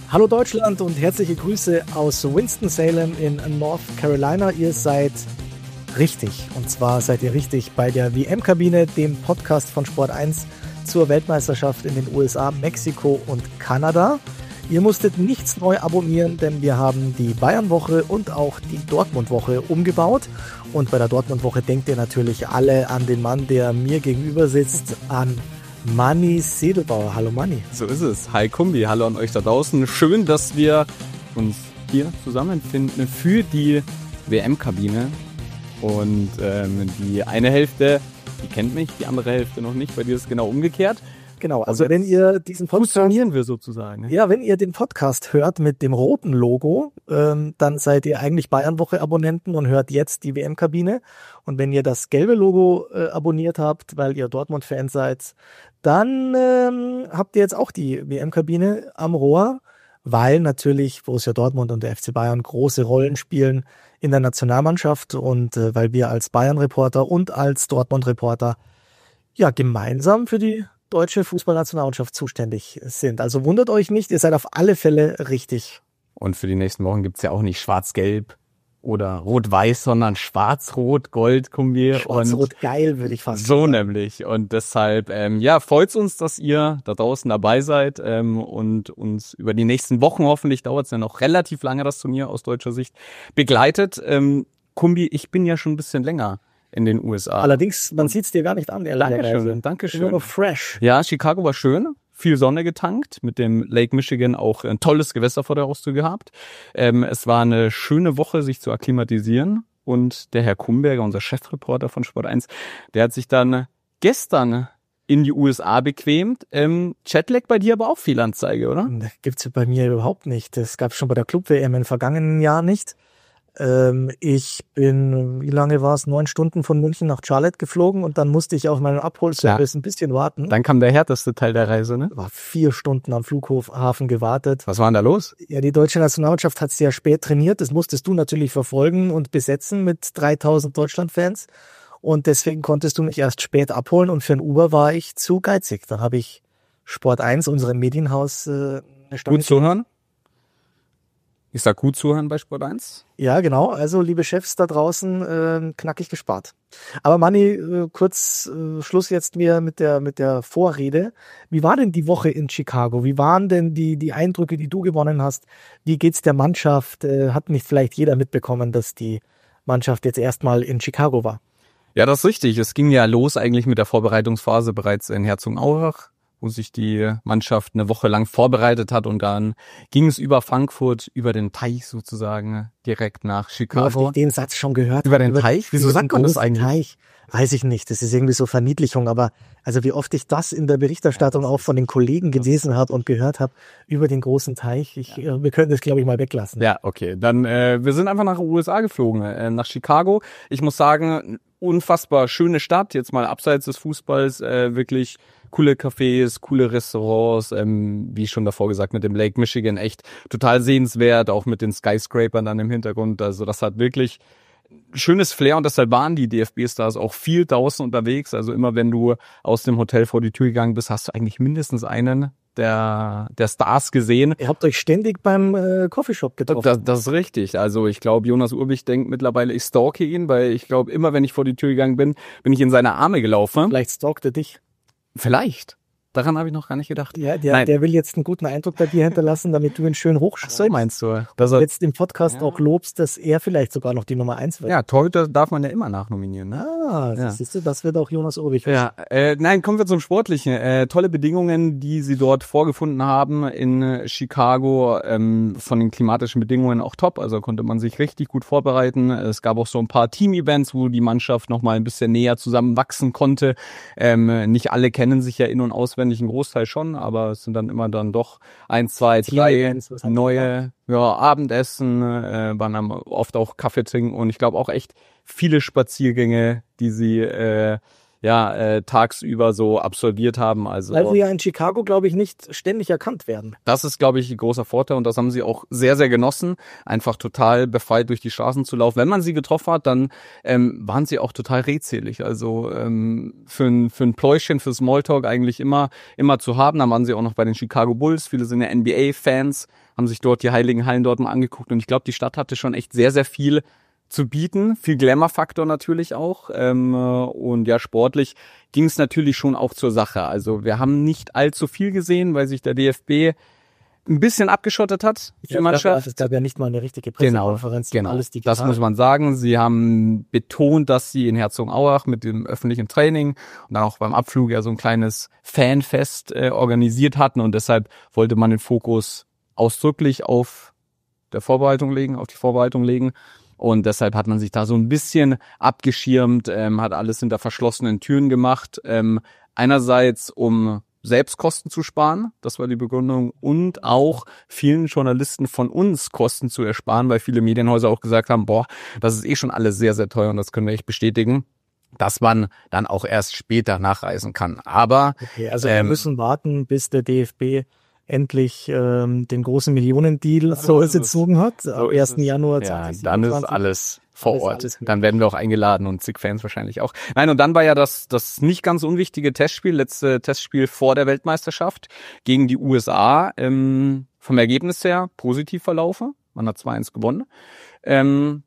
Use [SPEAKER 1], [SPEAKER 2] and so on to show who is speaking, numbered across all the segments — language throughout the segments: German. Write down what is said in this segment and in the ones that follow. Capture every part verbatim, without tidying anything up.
[SPEAKER 1] Hallo Deutschland und herzliche Grüße aus Winston-Salem in North Carolina. Ihr seid richtig, und zwar seid ihr richtig bei der W M-Kabine, dem Podcast von Sport eins zur Weltmeisterschaft in den U S A, Mexiko und Kanada. Ihr musstet nichts neu abonnieren, denn wir haben die Bayern-Woche und auch die Dortmund-Woche umgebaut. Und bei der Dortmund-Woche denkt ihr natürlich alle an den Mann, der mir gegenüber sitzt, an Manni Sedelbauer. Hallo Manni.
[SPEAKER 2] So ist es. Hi Kumbi, hallo an euch da draußen. Schön, dass wir uns hier zusammenfinden für die W M-Kabine. Und ähm, die eine Hälfte, die kennt mich, die andere Hälfte noch nicht. Bei dir ist es genau umgekehrt.
[SPEAKER 1] Genau, also wenn ihr diesen Podcast,
[SPEAKER 2] fusionieren wir sozusagen.
[SPEAKER 1] Ja, wenn ihr den Podcast hört mit dem roten Logo, ähm, dann seid ihr eigentlich Bayern-Woche-Abonnenten und hört jetzt die W M-Kabine. Und wenn ihr das gelbe Logo äh, abonniert habt, weil ihr Dortmund-Fan seid, dann ähm, habt ihr jetzt auch die W M-Kabine am Rohr, weil natürlich Borussia Dortmund und der F C Bayern große Rollen spielen in der Nationalmannschaft und äh, weil wir als Bayern-Reporter und als Dortmund-Reporter ja gemeinsam für die deutsche Fußballnationalmannschaft zuständig sind. Also wundert euch nicht, ihr seid auf alle Fälle richtig.
[SPEAKER 2] Und für die nächsten Wochen gibt's ja auch nicht schwarz-gelb oder rot-weiß, sondern schwarz-rot-gold Kombi.
[SPEAKER 1] Schwarz-rot-geil würde ich fast
[SPEAKER 2] so
[SPEAKER 1] sagen.
[SPEAKER 2] Nämlich. Und deshalb, ähm, ja, freut's uns, dass ihr da draußen dabei seid ähm, und uns über die nächsten Wochen, hoffentlich dauert's ja noch relativ lange, das Turnier aus deutscher Sicht, begleitet. Ähm, Kumbi, ich bin ja schon ein bisschen länger in den U S A.
[SPEAKER 1] Allerdings, man sieht's dir gar nicht an.
[SPEAKER 2] Dankeschön, Dankeschön.
[SPEAKER 1] Immer noch fresh.
[SPEAKER 2] Ja, Chicago war schön. Viel Sonne getankt, mit dem Lake Michigan auch ein tolles Gewässer vor der Haustür gehabt. Ähm, es war eine schöne Woche, sich zu akklimatisieren. Und der Herr Kumberger, unser Chefreporter von Sport eins, der hat sich dann gestern in die U S A bequemt. Ähm, Jetlag bei dir aber auch Fehlanzeige, oder?
[SPEAKER 1] Gibt's bei mir überhaupt nicht. Das gab's schon bei der Club-W M im vergangenen Jahr nicht. Ähm, ich bin, wie lange war es, neun Stunden von München nach Charlotte geflogen und dann musste ich auf meinen Abholservice ja. ein bisschen warten.
[SPEAKER 2] Dann kam der härteste Teil der Reise, ne?
[SPEAKER 1] War vier Stunden am Flughafen gewartet.
[SPEAKER 2] Was war denn da los?
[SPEAKER 1] Ja, die deutsche Nationalmannschaft hat sehr spät trainiert. Das musstest du natürlich verfolgen und besetzen mit dreitausend Deutschland-Fans. Und deswegen konntest du mich erst spät abholen und für ein Uber war ich zu geizig. Dann habe ich Sport eins, unserem Medienhaus, äh, eine Stunde.
[SPEAKER 2] Gut zuhören? Ich sag gut zuhören bei Sport eins.
[SPEAKER 1] Ja, genau. Also, liebe Chefs da draußen, äh, knackig gespart. Aber Manni, äh, kurz äh, Schluss jetzt mir mit der mit der Vorrede. Wie war denn die Woche in Chicago? Wie waren denn die die Eindrücke, die du gewonnen hast? Wie geht's der Mannschaft? Äh, hat nicht vielleicht jeder mitbekommen, dass die Mannschaft jetzt erstmal in Chicago war?
[SPEAKER 2] Ja, das ist richtig. Es ging ja los eigentlich mit der Vorbereitungsphase bereits in Herzogenaurach, wo sich die Mannschaft eine Woche lang vorbereitet hat und dann ging es über Frankfurt, über den Teich sozusagen, direkt nach Chicago.
[SPEAKER 1] Hast du den Satz schon gehört?
[SPEAKER 2] Über den über, Teich? Wieso sagt man das eigentlich?
[SPEAKER 1] Teich? Weiß ich nicht. Das ist irgendwie so Verniedlichung, aber also wie oft ich das in der Berichterstattung auch von den Kollegen gelesen habe und gehört habe über den großen Teich. Ich, ja. Wir können das, glaube ich, mal weglassen.
[SPEAKER 2] Ja, okay. Dann, äh, wir sind einfach nach den U S A geflogen, äh, nach Chicago. Ich muss sagen, unfassbar schöne Stadt, jetzt mal abseits des Fußballs, äh, wirklich coole Cafés, coole Restaurants, ähm, wie schon davor gesagt, mit dem Lake Michigan echt total sehenswert, auch mit den Skyscrapern dann im Hintergrund. Also das hat wirklich schönes Flair und deshalb waren die D F B-Stars auch viel draußen unterwegs. Also immer wenn du aus dem Hotel vor die Tür gegangen bist, hast du eigentlich mindestens einen der der Stars gesehen.
[SPEAKER 1] Ihr habt euch ständig beim äh, Coffeeshop getroffen.
[SPEAKER 2] Das, das ist richtig. Also ich glaube, Jonas Urbich denkt mittlerweile, ich stalke ihn, weil ich glaube, immer wenn ich vor die Tür gegangen bin, bin ich in seine Arme gelaufen.
[SPEAKER 1] Vielleicht stalkt er dich.
[SPEAKER 2] Vielleicht. Daran habe ich noch gar nicht gedacht.
[SPEAKER 1] Ja, der, der will jetzt einen guten Eindruck bei dir hinterlassen, damit du ihn schön hochschreibst.
[SPEAKER 2] Ach so meinst du?
[SPEAKER 1] Dass du jetzt im Podcast ja. auch lobst, dass er vielleicht sogar noch die Nummer eins wird.
[SPEAKER 2] Ja, Torhüter darf man ja immer nachnominieren. Ne?
[SPEAKER 1] Ah, das, ja. siehst du, das wird auch Jonas Urbich.
[SPEAKER 2] Ja, äh, nein, kommen wir zum Sportlichen. Äh, tolle Bedingungen, die sie dort vorgefunden haben in Chicago. Ähm, von den klimatischen Bedingungen auch top. Also konnte man sich richtig gut vorbereiten. Es gab auch so ein paar Team-Events, wo die Mannschaft noch mal ein bisschen näher zusammenwachsen konnte. Ähm, nicht alle kennen sich ja in- und auswendig, ein Großteil schon, aber es sind dann immer dann doch ein, zwei, drei neue ja, Abendessen, äh, waren dann oft auch Kaffee trinken und ich glaube auch echt viele Spaziergänge, die sie äh, ja äh, tagsüber so absolviert haben. Also
[SPEAKER 1] weil sie ja in Chicago, glaube ich, nicht ständig erkannt werden.
[SPEAKER 2] Das ist, glaube ich, ein großer Vorteil und das haben sie auch sehr, sehr genossen, einfach total befreit durch die Straßen zu laufen. Wenn man sie getroffen hat, dann ähm, waren sie auch total redselig. Also ähm, für ein, für ein Pläuschen, für Smalltalk eigentlich immer immer zu haben. Dann waren sie auch noch bei den Chicago Bulls. Viele sind ja N B A-Fans, haben sich dort die heiligen Hallen dort mal angeguckt und ich glaube, die Stadt hatte schon echt sehr, sehr viel zu bieten, viel Glamour-Faktor natürlich auch ähm, und ja, sportlich ging es natürlich schon auch zur Sache. Also wir haben nicht allzu viel gesehen, weil sich der D F B ein bisschen abgeschottet hat, die
[SPEAKER 1] ja,
[SPEAKER 2] Mannschaft.
[SPEAKER 1] Es gab ja nicht mal eine richtige Pressekonferenz.
[SPEAKER 2] Genau, genau.
[SPEAKER 1] Alles digital.
[SPEAKER 2] Das muss man sagen. Sie haben betont, dass sie in Herzogenaurach mit dem öffentlichen Training und dann auch beim Abflug ja so ein kleines Fanfest äh, organisiert hatten und deshalb wollte man den Fokus ausdrücklich auf der Vorbereitung legen, auf die Vorbereitung legen. Und deshalb hat man sich da so ein bisschen abgeschirmt, ähm, hat alles hinter verschlossenen Türen gemacht. Ähm, einerseits, um Selbstkosten zu sparen, das war die Begründung, und auch vielen Journalisten von uns Kosten zu ersparen, weil viele Medienhäuser auch gesagt haben, boah, das ist eh schon alles sehr, sehr teuer und das können wir echt bestätigen, dass man dann auch erst später nachreisen kann. Aber
[SPEAKER 1] okay, also
[SPEAKER 2] ähm,
[SPEAKER 1] wir müssen warten, bis der D F B endlich ähm, den großen Millionendeal so gezogen hat, so am ersten Januar
[SPEAKER 2] zweitausendsiebenundzwanzig. Ja, dann ist alles vor
[SPEAKER 1] alles,
[SPEAKER 2] Ort.
[SPEAKER 1] alles
[SPEAKER 2] dann werden wir auch eingeladen und zig Fans wahrscheinlich auch. Nein, und dann war ja das das nicht ganz unwichtige Testspiel, letzte Testspiel vor der Weltmeisterschaft gegen die U S A. Ähm, vom Ergebnis her positiv verlaufen. Man hat zwei eins gewonnen. Ähm,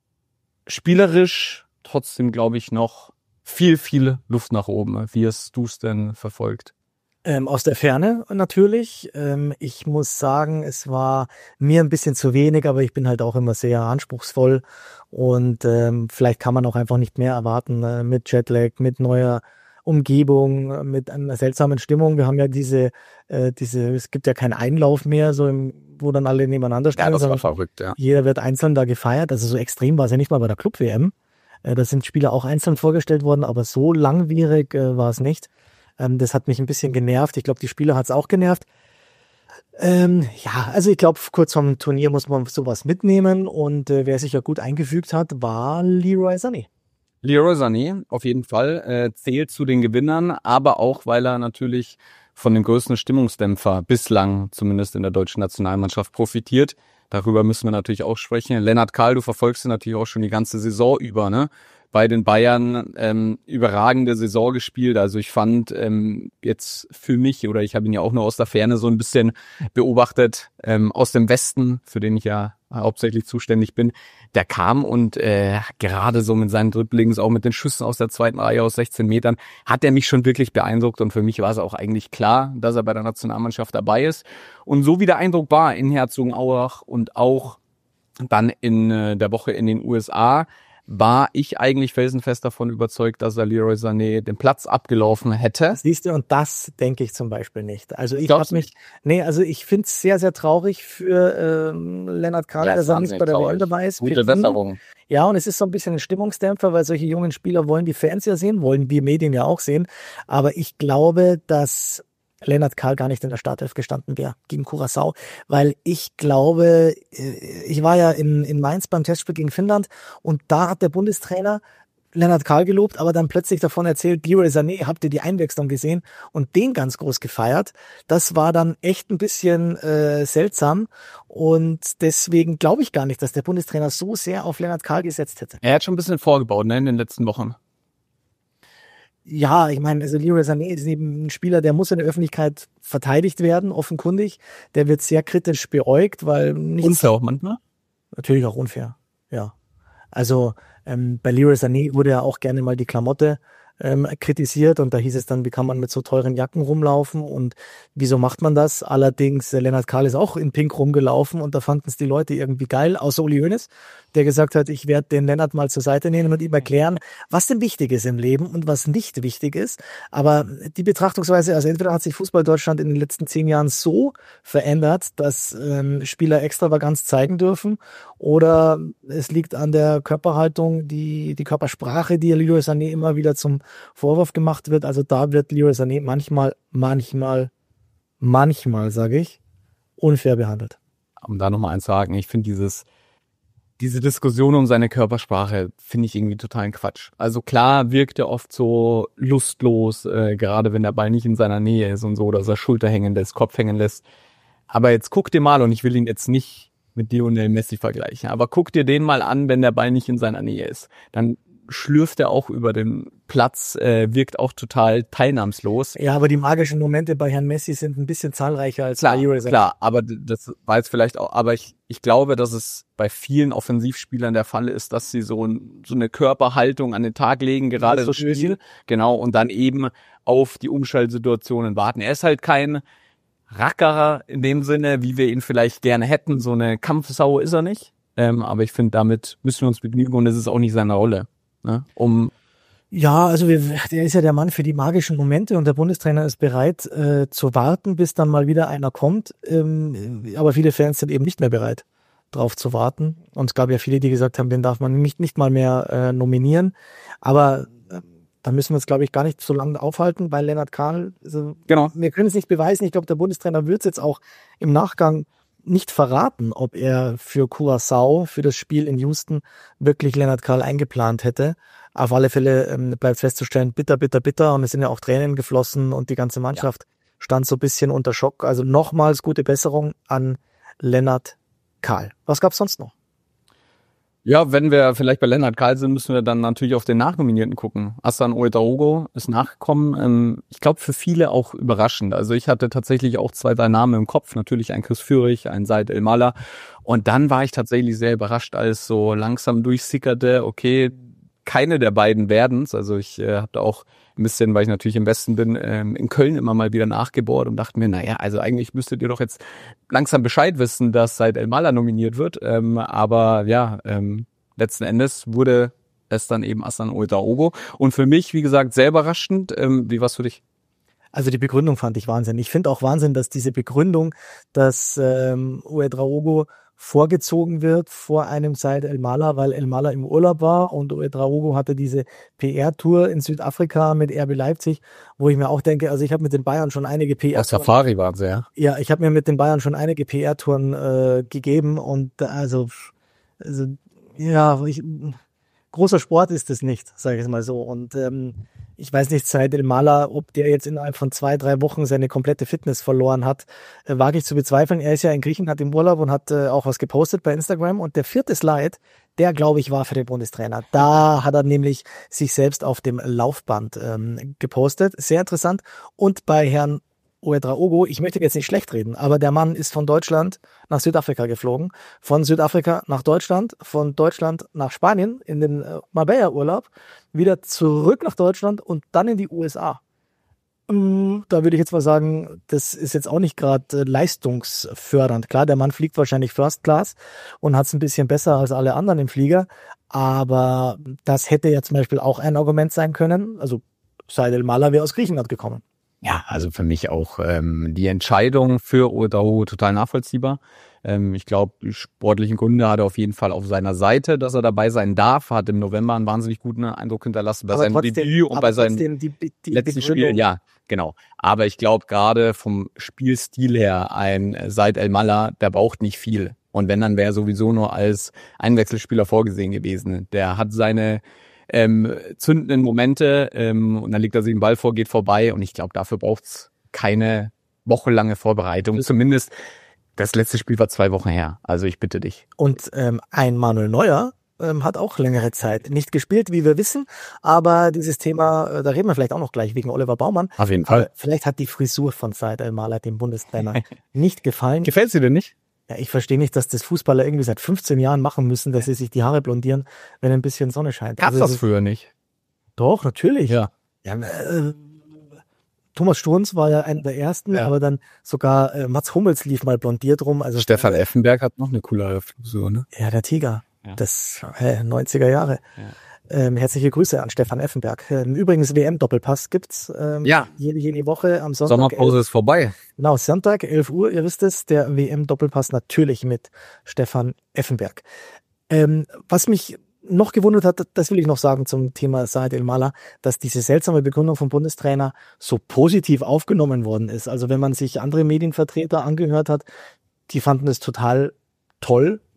[SPEAKER 2] spielerisch trotzdem, glaube ich, noch viel, viel Luft nach oben. Wie hast du es denn verfolgt?
[SPEAKER 1] Ähm, aus der Ferne natürlich. Ähm, ich muss sagen, es war mir ein bisschen zu wenig, aber ich bin halt auch immer sehr anspruchsvoll und ähm, vielleicht kann man auch einfach nicht mehr erwarten äh, mit Jetlag, mit neuer Umgebung, mit einer seltsamen Stimmung. Wir haben ja diese, äh, diese, es gibt ja keinen Einlauf mehr, so im, wo dann alle nebeneinander stehen.
[SPEAKER 2] Ja, das war verrückt, ja.
[SPEAKER 1] Jeder wird einzeln da gefeiert. Also so extrem war es ja nicht mal bei der Club-W M. Äh, da sind Spieler auch einzeln vorgestellt worden, aber so langwierig äh, war es nicht. Ähm, das hat mich ein bisschen genervt. Ich glaube, die Spieler hat es auch genervt. Ähm, ja, also ich glaube, kurz vom Turnier muss man sowas mitnehmen und äh, wer sich ja gut eingefügt hat, war Leroy Sané.
[SPEAKER 2] Leroy Sané, auf jeden Fall, äh, zählt zu den Gewinnern, aber auch, weil er natürlich von dem größten Stimmungsdämpfer bislang, zumindest in der deutschen Nationalmannschaft, profitiert. Darüber müssen wir natürlich auch sprechen. Lennart Kahl, du verfolgst ihn natürlich auch schon die ganze Saison über, ne? Bei den Bayern ähm, überragende Saison gespielt. Also ich fand ähm, jetzt für mich, oder ich habe ihn ja auch nur aus der Ferne so ein bisschen beobachtet, ähm, aus dem Westen, für den ich ja hauptsächlich zuständig bin, der kam und äh, gerade so mit seinen Dribblings, auch mit den Schüssen aus der zweiten Reihe aus sechzehn Metern, hat er mich schon wirklich beeindruckt und für mich war es auch eigentlich klar, dass er bei der Nationalmannschaft dabei ist. Und so wie der Eindruck war in Herzogenaurach und auch dann in äh, der Woche in den U S A, war ich eigentlich felsenfest davon überzeugt, dass er Leroy Sané den Platz abgelaufen hätte.
[SPEAKER 1] Siehst du, und das denke ich zum Beispiel nicht. Also ich habe mich, nee, also ich finde es sehr, sehr traurig für ähm, Lennart Kahl,
[SPEAKER 2] Ja,
[SPEAKER 1] der da nicht bei der W M dabei ist.
[SPEAKER 2] Gute Besserung.
[SPEAKER 1] Ja, und es ist so ein bisschen ein Stimmungsdämpfer, weil solche jungen Spieler wollen die Fans ja sehen, wollen wir Medien ja auch sehen. Aber ich glaube, dass Lennart Kahl gar nicht in der Startelf gestanden wäre gegen Curaçao, weil ich glaube, ich war ja in, in Mainz beim Testspiel gegen Finnland und da hat der Bundestrainer Lennart Kahl gelobt, aber dann plötzlich davon erzählt, Leroy Sané, habt ihr die Einwechslung gesehen und den ganz groß gefeiert. Das war dann echt ein bisschen äh, seltsam und deswegen glaube ich gar nicht, dass der Bundestrainer so sehr auf Lennart Kahl gesetzt hätte.
[SPEAKER 2] Er hat schon ein bisschen vorgebaut, ne, in den letzten Wochen.
[SPEAKER 1] Ja, ich meine, also Leroy Sané ist eben ein Spieler, der muss in der Öffentlichkeit verteidigt werden, offenkundig. Der wird sehr kritisch beäugt, weil nichts...
[SPEAKER 2] Unfair auch manchmal?
[SPEAKER 1] Natürlich auch unfair, ja. Also ähm, bei Leroy Sané wurde ja auch gerne mal die Klamotte ähm, kritisiert und da hieß es dann, wie kann man mit so teuren Jacken rumlaufen und wieso macht man das? Allerdings, äh, Lennart Kahl ist auch in Pink rumgelaufen und da fanden es die Leute irgendwie geil, außer Uli Hoeneß, der gesagt hat, ich werde den Lennart mal zur Seite nehmen und ihm erklären, was denn wichtig ist im Leben und was nicht wichtig ist. Aber die Betrachtungsweise, also entweder hat sich Fußball Deutschland in den letzten zehn Jahren so verändert, dass ähm, Spieler Extravaganz zeigen dürfen oder es liegt an der Körperhaltung, die die Körpersprache, die Leroy Sané immer wieder zum Vorwurf gemacht wird. Also da wird Leroy Sané manchmal, manchmal, manchmal, sage ich, unfair behandelt.
[SPEAKER 2] Um da nochmal eins zu sagen, ich finde dieses diese Diskussion um seine Körpersprache finde ich irgendwie totalen Quatsch. Also klar wirkt er oft so lustlos, äh, gerade wenn der Ball nicht in seiner Nähe ist und so, dass er Schulter hängen lässt, Kopf hängen lässt. Aber jetzt guck dir mal, und ich will ihn jetzt nicht mit Lionel Messi vergleichen, aber guck dir den mal an, wenn der Ball nicht in seiner Nähe ist. Dann schlürft er auch über den Platz, äh, wirkt auch total teilnahmslos.
[SPEAKER 1] Ja, aber die magischen Momente bei Herrn Messi sind ein bisschen zahlreicher als
[SPEAKER 2] Klar,
[SPEAKER 1] bei Jure.
[SPEAKER 2] klar, aber das war jetzt vielleicht auch, aber ich, ich glaube, dass es bei vielen Offensivspielern der Fall ist, dass sie so, ein, so eine Körperhaltung an den Tag legen, gerade so Spiel, genau, und dann eben auf die Umschaltsituationen warten. Er ist halt kein Rackerer in dem Sinne, wie wir ihn vielleicht gerne hätten. So eine Kampfsau ist er nicht. Ähm, aber ich finde, damit müssen wir uns begnügen und es ist auch nicht seine Rolle. Ne? Um
[SPEAKER 1] Ja, also wir, der ist ja der Mann für die magischen Momente und der Bundestrainer ist bereit äh, zu warten, bis dann mal wieder einer kommt. Ähm, aber viele Fans sind eben nicht mehr bereit, drauf zu warten. Und es gab ja viele, die gesagt haben, den darf man nicht, nicht mal mehr äh, nominieren. Aber äh, da müssen wir uns, glaube ich, gar nicht so lange aufhalten bei Lennart Kahl. Also,
[SPEAKER 2] genau.
[SPEAKER 1] Wir können es nicht beweisen. Ich glaube, der Bundestrainer wird es jetzt auch im Nachgang nicht verraten, ob er für Curaçao, für das Spiel in Houston, wirklich Lennart Kahl eingeplant hätte. Auf alle Fälle ähm, bleibt festzustellen, bitter, bitter, bitter. Und es sind ja auch Tränen geflossen und die ganze Mannschaft ja. stand so ein bisschen unter Schock. Also nochmals gute Besserung an Lennart Kahl. Was gab's sonst noch?
[SPEAKER 2] Ja, wenn wir vielleicht bei Lennart Kahl sind, müssen wir dann natürlich auf den Nachnominierten gucken. Hassan Ouedraogo ist nachgekommen. Ähm, ich glaube, für viele auch überraschend. Also ich hatte tatsächlich auch zwei, drei Namen im Kopf. Natürlich ein Chris Führig, ein Said El-Mala. Und dann war ich tatsächlich sehr überrascht, als so langsam durchsickerte, okay, keine der beiden werden's. Also ich äh, habe da auch ein bisschen, weil ich natürlich im Westen bin, ähm, in Köln immer mal wieder nachgebohrt und dachte mir, naja, also eigentlich müsstet ihr doch jetzt langsam Bescheid wissen, dass Said El-Mala nominiert wird. Ähm, aber ja, ähm, letzten Endes wurde es dann eben Hassan Ouedraogo. Und für mich, wie gesagt, sehr überraschend. Ähm, wie war's für dich?
[SPEAKER 1] Also die Begründung fand ich Wahnsinn. Ich finde auch Wahnsinn, dass diese Begründung, dass ähm, Ouedraogo vorgezogen wird vor einem Said El-Mala, weil El-Mala im Urlaub war und Ouedraogo hatte diese P R-Tour in Südafrika mit R B Leipzig, wo ich mir auch denke, also ich habe mit den Bayern schon einige P R-Touren.
[SPEAKER 2] Auf Safari waren sie, ja.
[SPEAKER 1] Ja, ich habe mir mit den Bayern schon einige P R-Touren äh, gegeben und also, also ja, ich, großer Sport ist es nicht, sage ich es mal so. Und ähm, ich weiß nicht, Said El-Mala, ob der jetzt innerhalb von zwei, drei Wochen seine komplette Fitness verloren hat, äh, wage ich zu bezweifeln. Er ist ja in Griechenland im Urlaub und hat äh, auch was gepostet bei Instagram. Und der vierte Slide, der, glaube ich, war für den Bundestrainer. Da hat er nämlich sich selbst auf dem Laufband ähm, gepostet. Sehr interessant. Und bei Herrn Ouedraogo, ich möchte jetzt nicht schlecht reden, aber der Mann ist von Deutschland nach Südafrika geflogen, von Südafrika nach Deutschland, von Deutschland nach Spanien in den äh, Marbella-Urlaub, wieder zurück nach Deutschland und dann in die U S A. Ähm, da würde ich jetzt mal sagen, das ist jetzt auch nicht gerade äh, leistungsfördernd. Klar, der Mann fliegt wahrscheinlich First Class und hat es ein bisschen besser als alle anderen im Flieger, aber das hätte ja zum Beispiel auch ein Argument sein können. Also Said El-Mala wäre aus Griechenland gekommen.
[SPEAKER 2] Ja, also für mich auch ähm, die Entscheidung für Ouedraogo total nachvollziehbar. Ähm, ich glaube, die sportlichen Gründe hat er auf jeden Fall auf seiner Seite, dass er dabei sein darf. Hat im November einen wahnsinnig guten Eindruck hinterlassen bei aber seinem trotzdem, Debüt und bei seinen die, die letzten Spielen. Ja, genau. Aber ich glaube, gerade vom Spielstil her, ein Said El-Mala, der braucht nicht viel. Und wenn, dann wäre er sowieso nur als Einwechselspieler vorgesehen gewesen. Der hat seine Ähm, zündenden Momente ähm, und dann legt er sich den Ball vor, geht vorbei und ich glaube, dafür braucht's keine wochenlange Vorbereitung. Zumindest das letzte Spiel war zwei Wochen her, also ich bitte dich.
[SPEAKER 1] Und ähm, ein Manuel Neuer ähm, hat auch längere Zeit nicht gespielt, wie wir wissen, aber dieses Thema, äh, da reden wir vielleicht auch noch gleich wegen Oliver Baumann.
[SPEAKER 2] Auf jeden Fall.
[SPEAKER 1] Aber vielleicht hat die Frisur von Said El-Mala dem Bundestrainer nicht gefallen.
[SPEAKER 2] Gefällt sie denn nicht?
[SPEAKER 1] Ja, ich verstehe nicht, dass das Fußballer irgendwie seit fünfzehn Jahren machen müssen, dass sie sich die Haare blondieren, wenn ein bisschen Sonne scheint.
[SPEAKER 2] Gab's also, das früher nicht?
[SPEAKER 1] Doch, natürlich.
[SPEAKER 2] Ja.
[SPEAKER 1] ja äh, Thomas Strunz war ja einer der ersten, ja. aber dann sogar äh, Mats Hummels lief mal blondiert rum. Also
[SPEAKER 2] Stefan Effenberg hat noch eine coolere Frisur, ne?
[SPEAKER 1] Ja, der Tiger. Ja. Das äh, neunziger Jahre. Ja. Ähm, herzliche Grüße an Stefan Effenberg. Ähm, übrigens, W M-Doppelpass gibt's ähm,
[SPEAKER 2] ja.
[SPEAKER 1] jede, jede Woche am Sonntag.
[SPEAKER 2] Sommerpause ist vorbei.
[SPEAKER 1] Genau, Sonntag, elf Uhr, ihr wisst es, der W M-Doppelpass natürlich mit Stefan Effenberg. Ähm, was mich noch gewundert hat, das will ich noch sagen zum Thema Said El-Mala, dass diese seltsame Begründung vom Bundestrainer so positiv aufgenommen worden ist. Also wenn man sich andere Medienvertreter angehört hat, die fanden es total toll,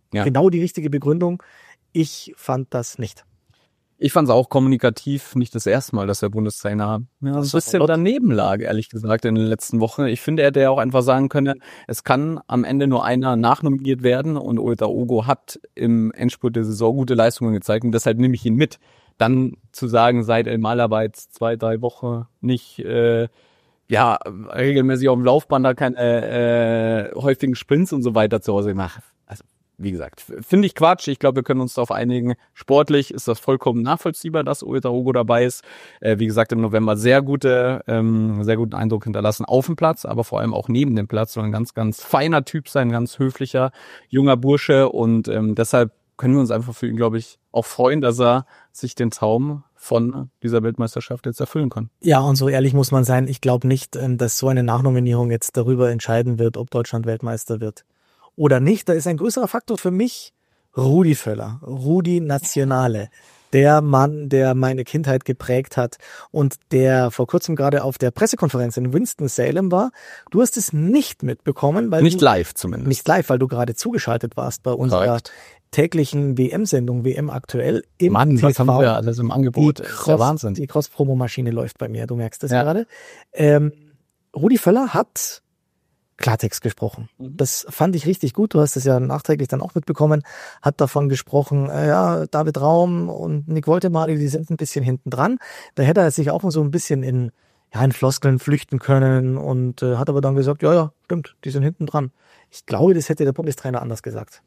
[SPEAKER 2] Ja.
[SPEAKER 1] Genau die richtige Begründung. Ich fand das nicht.
[SPEAKER 2] Ich fand es auch kommunikativ nicht das erste Mal, dass der Bundestrainer ja, ein bisschen daneben lag, ehrlich gesagt, in den letzten Wochen. Ich finde, er hätte ja auch einfach sagen können, es kann am Ende nur einer nachnominiert werden und Ouedraogo hat im Endspurt der Saison gute Leistungen gezeigt und deshalb nehme ich ihn mit. Dann zu sagen, seit Elmalabeit zwei, drei Wochen nicht äh, ja regelmäßig auf dem Laufband, da keine äh, häufigen Sprints und so weiter zu Hause machen. Also wie gesagt, finde ich Quatsch. Ich glaube, wir können uns darauf einigen. Sportlich ist das vollkommen nachvollziehbar, dass Ouedraogo dabei ist. Äh, wie gesagt, im November sehr gute, ähm, sehr guten Eindruck hinterlassen auf dem Platz, aber vor allem auch neben dem Platz. So ein ganz, ganz feiner Typ sein, ganz höflicher, junger Bursche. Und ähm, deshalb können wir uns einfach für ihn, glaube ich, auch freuen, dass er sich den Traum von dieser Weltmeisterschaft jetzt erfüllen kann.
[SPEAKER 1] Ja, und so ehrlich muss man sein. Ich glaube nicht, dass so eine Nachnominierung jetzt darüber entscheiden wird, ob Deutschland Weltmeister wird oder nicht. Da ist ein größerer Faktor für mich Rudi Völler, Rudi Nationale. Der Mann, der meine Kindheit geprägt hat und der vor kurzem gerade auf der Pressekonferenz in Winston-Salem war. Du hast es nicht mitbekommen, weil
[SPEAKER 2] Nicht
[SPEAKER 1] du,
[SPEAKER 2] live zumindest.
[SPEAKER 1] Nicht live, weil du gerade zugeschaltet warst bei unserer
[SPEAKER 2] Korrekt.
[SPEAKER 1] täglichen W M-Sendung, W M aktuell. Im
[SPEAKER 2] Mann, was
[SPEAKER 1] T V.
[SPEAKER 2] haben wir alles im Angebot?
[SPEAKER 1] Die
[SPEAKER 2] Das ist
[SPEAKER 1] Cross,
[SPEAKER 2] der Wahnsinn.
[SPEAKER 1] Die Cross-Promo-Maschine läuft bei mir, du merkst das
[SPEAKER 2] Ja.
[SPEAKER 1] gerade. Ähm, Rudi Völler hat Klartext gesprochen.
[SPEAKER 2] Mhm.
[SPEAKER 1] Das fand ich richtig gut. Du hast es ja nachträglich dann auch mitbekommen. Hat davon gesprochen, äh, ja, David Raum und Nick Woltemade, die sind ein bisschen hinten dran. Da hätte er sich auch so ein bisschen in, ja, in Floskeln flüchten können und äh, hat aber dann gesagt, ja, ja, stimmt, die sind hinten dran. Ich glaube, das hätte der Bundestrainer anders gesagt.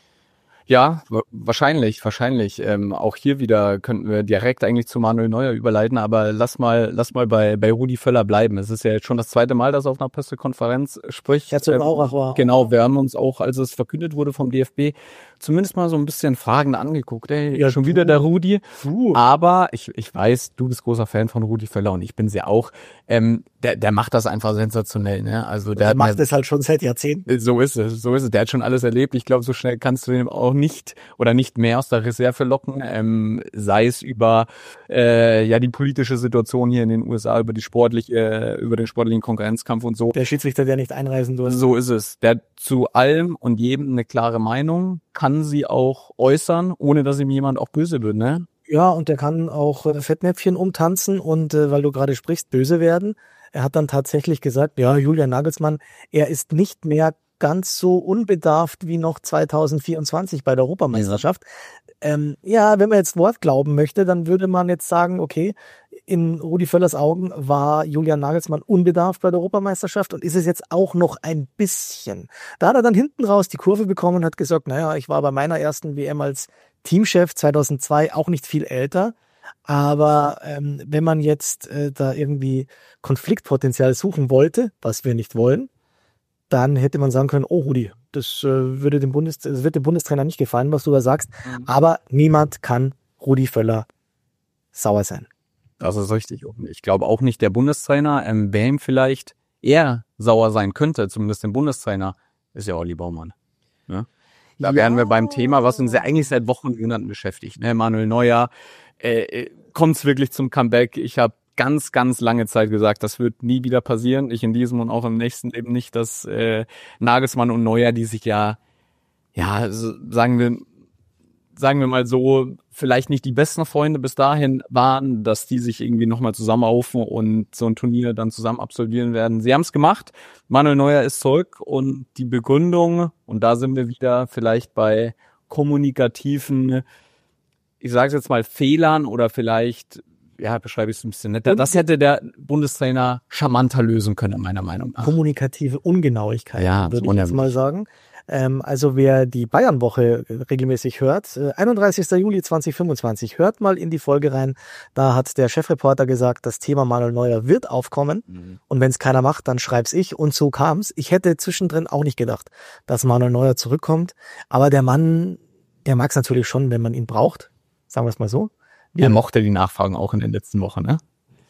[SPEAKER 2] Ja, wa- wahrscheinlich, wahrscheinlich. Ähm, auch hier wieder könnten wir direkt eigentlich zu Manuel Neuer überleiten, aber lass mal, lass mal bei, bei Rudi Völler bleiben. Es ist ja jetzt schon das zweite Mal, dass er auf einer Pressekonferenz spricht.
[SPEAKER 1] Herzogenaurach war-
[SPEAKER 2] Genau, wir haben uns auch, als es verkündet wurde vom D F B, zumindest mal so ein bisschen fragend angeguckt. Ey,
[SPEAKER 1] Ja,
[SPEAKER 2] schon
[SPEAKER 1] du.
[SPEAKER 2] wieder der Rudi.
[SPEAKER 1] Du.
[SPEAKER 2] Aber ich, ich weiß, du bist großer Fan von Rudi Völler und ich bin sie auch. Ähm, der, der macht das einfach sensationell, ne? Also der
[SPEAKER 1] Er
[SPEAKER 2] hat
[SPEAKER 1] macht
[SPEAKER 2] mir-
[SPEAKER 1] es halt schon seit Jahrzehnten.
[SPEAKER 2] so ist es, so ist es. Der hat schon alles erlebt. Ich glaube, so schnell kannst du ihn auch nicht oder nicht mehr aus der Reserve locken. Ähm, sei es über äh, ja die politische Situation hier in den U S A, über die sportliche, äh, über den sportlichen Konkurrenzkampf und so.
[SPEAKER 1] Der Schiedsrichter, der nicht einreisen durfte.
[SPEAKER 2] So ist es. Der hat zu allem und jedem eine klare Meinung, kann sie auch äußern, ohne dass ihm jemand auch böse wird, ne?
[SPEAKER 1] Ja, und der kann auch äh, Fettnäpfchen umtanzen und äh, weil du gerade sprichst, böse werden. Er hat dann tatsächlich gesagt, ja, Julian Nagelsmann, er ist nicht mehr ganz so unbedarft wie noch zweitausendvierundzwanzig bei der Europameisterschaft. Ähm, ja, wenn man jetzt Wort glauben möchte, dann würde man jetzt sagen, okay, in Rudi Völlers Augen war Julian Nagelsmann unbedarft bei der Europameisterschaft und ist es jetzt auch noch ein bisschen. Da hat er dann hinten raus die Kurve bekommen und hat gesagt, naja, ich war bei meiner ersten W M als Teamchef zweitausendzwei auch nicht viel älter. Aber ähm, wenn man jetzt äh, da irgendwie Konfliktpotenzial suchen wollte, was wir nicht wollen, dann hätte man sagen können, oh Rudi, das äh, würde dem Bundes, das wird dem Bundestrainer nicht gefallen, was du da sagst.
[SPEAKER 2] Mhm.
[SPEAKER 1] Aber niemand kann Rudi Völler sauer sein.
[SPEAKER 2] Das ist richtig. Und ich glaube auch nicht der Bundestrainer, ähm, wer ihm vielleicht eher sauer sein könnte, zumindest dem Bundestrainer, ist ja Olli Baumann. Ne? Da
[SPEAKER 1] Ja.
[SPEAKER 2] wären wir beim Thema, was uns ja eigentlich seit Wochen genannt beschäftigt. Ne? Manuel Neuer, äh, kommt es wirklich zum Comeback? Ich habe ganz, ganz lange Zeit gesagt, das wird nie wieder passieren. Ich in diesem und auch im nächsten Leben nicht, dass äh, Nagelsmann und Neuer, die sich ja, ja, so, sagen wir, sagen wir mal so, vielleicht nicht die besten Freunde bis dahin waren, dass die sich irgendwie nochmal zusammenraufen und so ein Turnier dann zusammen absolvieren werden. Sie haben es gemacht. Manuel Neuer ist zurück und die Begründung, und da sind wir wieder vielleicht bei kommunikativen, ich sage jetzt mal Fehlern oder vielleicht, ja, beschreibe ich es ein bisschen netter. Das hätte der Bundestrainer charmanter lösen können, meiner Meinung nach.
[SPEAKER 1] Kommunikative Ungenauigkeit,
[SPEAKER 2] Ja,
[SPEAKER 1] würde ich
[SPEAKER 2] unerwünscht.
[SPEAKER 1] jetzt mal sagen. Ähm, also wer die Bayern-Woche regelmäßig hört, äh, einunddreißigster Juli zweitausendfünfundzwanzig, hört mal in die Folge rein. Da hat der Chefreporter gesagt, das Thema Manuel Neuer wird aufkommen.
[SPEAKER 2] Mhm.
[SPEAKER 1] Und wenn es keiner macht, dann schreib's ich. Und so kam's. Ich hätte zwischendrin auch nicht gedacht, dass Manuel Neuer zurückkommt. Aber der Mann, der mag's natürlich schon, wenn man ihn braucht. Sagen wir es mal so.
[SPEAKER 2] Er mochte die Nachfragen auch in den letzten Wochen, ne?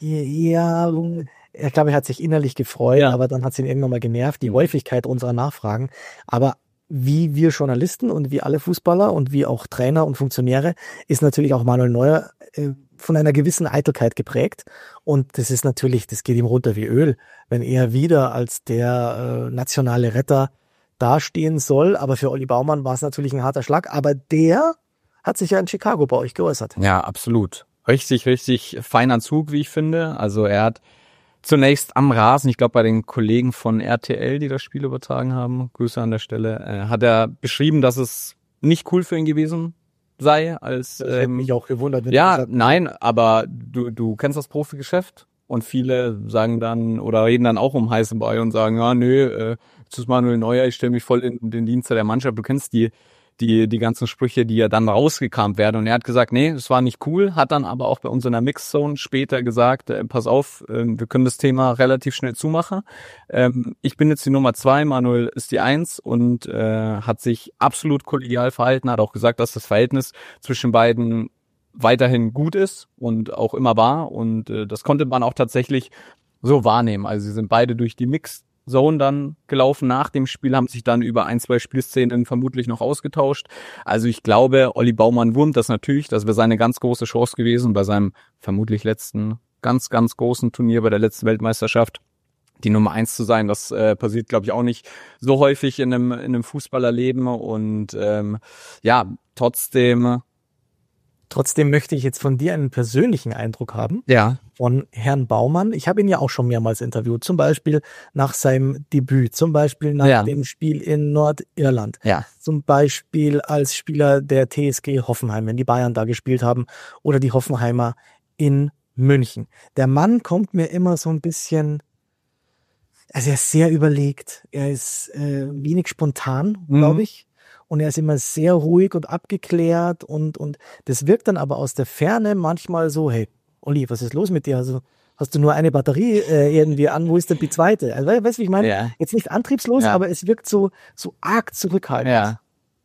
[SPEAKER 1] Ja, ich glaube, er hat sich innerlich gefreut,
[SPEAKER 2] Ja.
[SPEAKER 1] aber dann hat es ihn irgendwann mal genervt, die Häufigkeit unserer Nachfragen. Aber wie wir Journalisten und wie alle Fußballer und wie auch Trainer und Funktionäre ist natürlich auch Manuel Neuer äh, von einer gewissen Eitelkeit geprägt. Und das ist natürlich, das geht ihm runter wie Öl, wenn er wieder als der äh, nationale Retter dastehen soll. Aber für Olli Baumann war es natürlich ein harter Schlag. Aber der hat sich ja in Chicago bei euch geäußert.
[SPEAKER 2] Ja, absolut. Richtig, richtig feiner Zug, wie ich finde. Also er hat zunächst am Rasen, ich glaube bei den Kollegen von R T L, die das Spiel übertragen haben, Grüße an der Stelle, äh, hat er beschrieben, dass es nicht cool für ihn gewesen sei. Als,
[SPEAKER 1] das hätte
[SPEAKER 2] ähm,
[SPEAKER 1] mich auch gewundert. Wenn
[SPEAKER 2] ja,
[SPEAKER 1] du gesagt,
[SPEAKER 2] nein, aber du, du kennst das Profigeschäft und viele sagen dann oder reden dann auch um heißen Brei und sagen, ja, nö, äh, jetzt ist Manuel Neuer, ich stelle mich voll in den Dienst der Mannschaft. Du kennst die die die ganzen Sprüche, die ja dann rausgekramt werden. Und er hat gesagt, nee, es war nicht cool, hat dann aber auch bei uns in der Mixzone später gesagt, äh, pass auf, äh, wir können das Thema relativ schnell zumachen. Ähm, ich bin jetzt die Nummer zwei, Manuel ist die Eins und äh, hat sich absolut kollegial verhalten, hat auch gesagt, dass das Verhältnis zwischen beiden weiterhin gut ist und auch immer war. Und äh, das konnte man auch tatsächlich so wahrnehmen. Also sie sind beide durch die Mix Zone dann gelaufen nach dem Spiel, haben sich dann über ein, zwei Spielszenen vermutlich noch ausgetauscht. Also ich glaube, Olli Baumann wurmt das natürlich, das wäre seine ganz große Chance gewesen bei seinem vermutlich letzten, ganz, ganz großen Turnier, bei der letzten Weltmeisterschaft, die Nummer eins zu sein. Das äh, passiert, glaube ich, auch nicht so häufig in einem, in einem Fußballerleben und ähm, ja, trotzdem...
[SPEAKER 1] Trotzdem möchte ich jetzt von dir einen persönlichen Eindruck haben.
[SPEAKER 2] Ja.
[SPEAKER 1] Von Herrn Baumann. Ich habe ihn ja auch schon mehrmals interviewt. Zum Beispiel nach seinem Debüt. Zum Beispiel nach
[SPEAKER 2] ja.
[SPEAKER 1] dem Spiel in Nordirland.
[SPEAKER 2] Ja.
[SPEAKER 1] Zum Beispiel als Spieler der T S G Hoffenheim, wenn die Bayern da gespielt haben. Oder die Hoffenheimer in München. Der Mann kommt mir immer so ein bisschen... Also er ist sehr überlegt. Er ist äh, wenig spontan, glaube
[SPEAKER 2] mhm.
[SPEAKER 1] ich. Und er ist immer sehr ruhig und abgeklärt und, und das wirkt dann aber aus der Ferne manchmal so, hey, Olli, was ist los mit dir? Also hast du nur eine Batterie äh, irgendwie an, wo ist denn die zweite? Also weißt du, wie ich meine?
[SPEAKER 2] Ja.
[SPEAKER 1] Jetzt nicht antriebslos,
[SPEAKER 2] ja.
[SPEAKER 1] aber es wirkt so, so arg zurückhaltend.
[SPEAKER 2] Ja.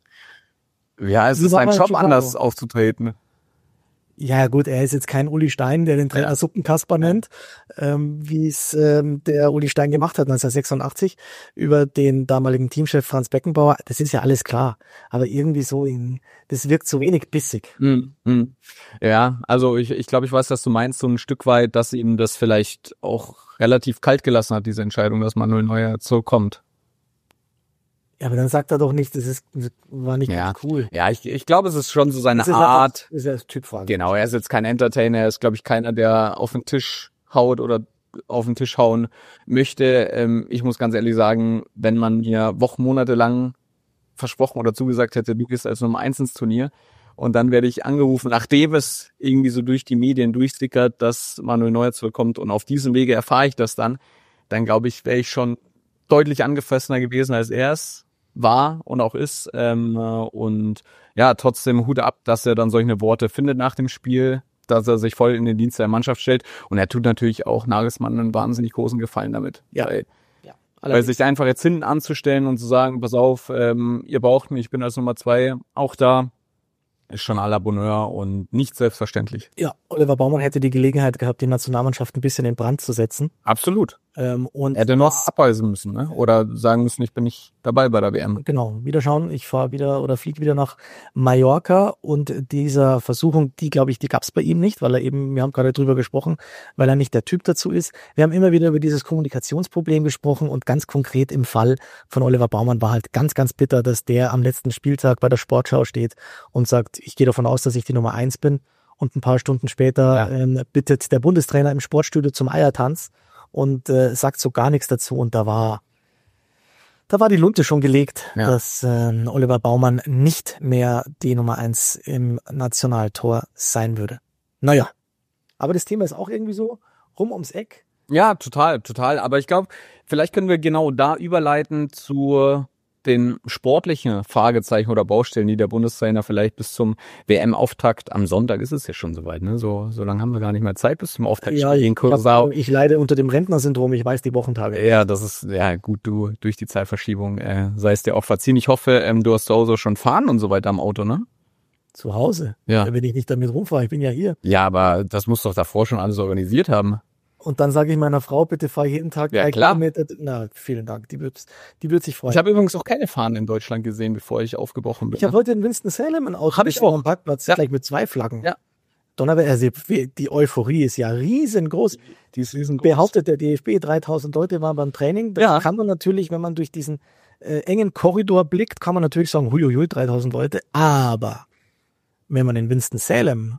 [SPEAKER 2] Ja, es ist ein Job, anders aufzutreten.
[SPEAKER 1] Ja gut, er ist jetzt kein Uli Stein, der den Trainer ja. Suppenkasper nennt, ähm, wie es ähm, der Uli Stein gemacht hat neunzehnhundertsechsundachtzig über den damaligen Teamchef Franz Beckenbauer. Das ist ja alles klar, aber irgendwie so, in, das wirkt so wenig bissig.
[SPEAKER 2] Mhm. Ja, also ich, ich glaube, ich weiß, dass du meinst, so ein Stück weit, dass ihm das vielleicht auch relativ kalt gelassen hat, diese Entscheidung, dass Manuel Neuer zurückkommt.
[SPEAKER 1] Ja, aber dann sagt er doch nicht, das ist, das war nicht
[SPEAKER 2] ja.
[SPEAKER 1] cool.
[SPEAKER 2] Ja, ich, ich glaube, es ist schon so seine
[SPEAKER 1] das ist
[SPEAKER 2] Art.
[SPEAKER 1] Das ist ja Typfrage.
[SPEAKER 2] Genau, er ist jetzt kein Entertainer, er ist, glaube ich, keiner, der auf den Tisch haut oder auf den Tisch hauen möchte. Ähm, ich muss ganz ehrlich sagen, wenn man mir Wochen, Monate lang versprochen oder zugesagt hätte, du gehst als Nummer eins ins Turnier und dann werde ich angerufen, nachdem es irgendwie so durch die Medien durchsickert, dass Manuel Neuer zurückkommt und auf diesem Wege erfahre ich das dann, dann glaube ich, wäre ich schon deutlich angefressener gewesen, als er es war und auch ist. Ähm, und ja, trotzdem Hut ab, dass er dann solche Worte findet nach dem Spiel, dass er sich voll in den Dienst der Mannschaft stellt. Und er tut natürlich auch Nagelsmann einen wahnsinnig großen Gefallen damit.
[SPEAKER 1] Ja.
[SPEAKER 2] Weil,
[SPEAKER 1] ja.
[SPEAKER 2] weil sich einfach jetzt hinten anzustellen und zu sagen, pass auf, ähm, ihr braucht mich, ich bin als Nummer zwei auch da, ist schon à la Bonheur und nicht selbstverständlich.
[SPEAKER 1] Ja, Oliver Baumann hätte die Gelegenheit gehabt, die Nationalmannschaft ein bisschen in Brand zu setzen.
[SPEAKER 2] Absolut.
[SPEAKER 1] Ähm, und
[SPEAKER 2] er hätte noch abreisen müssen, ne? Oder sagen müssen, ich bin nicht dabei bei der W M.
[SPEAKER 1] Genau, wieder schauen, ich fahre wieder oder fliege wieder nach Mallorca und dieser Versuchung, die glaube ich, die gab es bei ihm nicht, weil er eben, wir haben gerade drüber gesprochen, weil er nicht der Typ dazu ist. Wir haben immer wieder über dieses Kommunikationsproblem gesprochen und ganz konkret im Fall von Oliver Baumann war halt ganz, ganz bitter, dass der am letzten Spieltag bei der Sportschau steht und sagt, ich gehe davon aus, dass ich die Nummer eins bin und ein paar Stunden später ja. ähm, bittet der Bundestrainer im Sportstudio zum Eiertanz und äh, sagt so gar nichts dazu und da war Da war die Lunte schon gelegt, ja. dass äh, Oliver Baumann nicht mehr die Nummer eins im Nationaltor sein würde. Naja, aber das Thema ist auch irgendwie so rum ums Eck.
[SPEAKER 2] Ja, total, total. Aber ich glaube, vielleicht können wir genau da überleiten zu den sportlichen Fragezeichen oder Baustellen, die der Bundestrainer vielleicht bis zum W M-Auftakt am Sonntag, ist es ja schon soweit, ne? So, so lange haben wir gar nicht mehr Zeit bis zum Auftakt.
[SPEAKER 1] Ja, ich, hab, ich leide unter dem Rentnersyndrom, ich weiß die Wochentage.
[SPEAKER 2] Ja, das ist, ja gut, du, durch die Zeitverschiebung, äh, sei es dir auch verziehen. Ich hoffe, ähm, du hast zu Hause schon fahren und so weiter am Auto, ne?
[SPEAKER 1] Zu Hause?
[SPEAKER 2] Ja.
[SPEAKER 1] Wenn ich nicht damit rumfahre, ich bin ja hier.
[SPEAKER 2] Ja, aber das musst du doch davor schon alles organisiert haben.
[SPEAKER 1] Und dann sage ich meiner Frau, bitte fahr jeden Tag
[SPEAKER 2] ja,
[SPEAKER 1] drei
[SPEAKER 2] klar.
[SPEAKER 1] Kilometer. Na, vielen Dank, die wird, die wird sich freuen.
[SPEAKER 2] Ich habe übrigens auch keine Fahnen in Deutschland gesehen, bevor ich aufgebrochen bin.
[SPEAKER 1] Ich habe heute in Winston-Salem ein Auto.
[SPEAKER 2] Habe ich auch.
[SPEAKER 1] Am Parkplatz, ja. Gleich mit zwei Flaggen.
[SPEAKER 2] Ja.
[SPEAKER 1] Donnerwetter, also die Euphorie ist ja riesengroß.
[SPEAKER 2] Die ist riesengroß.
[SPEAKER 1] Behauptet der D F B, dreitausend Leute waren beim Training. Das
[SPEAKER 2] ja.
[SPEAKER 1] kann man natürlich, wenn man durch diesen äh, engen Korridor blickt, kann man natürlich sagen, huiuiui, dreitausend Leute. Aber wenn man in Winston-Salem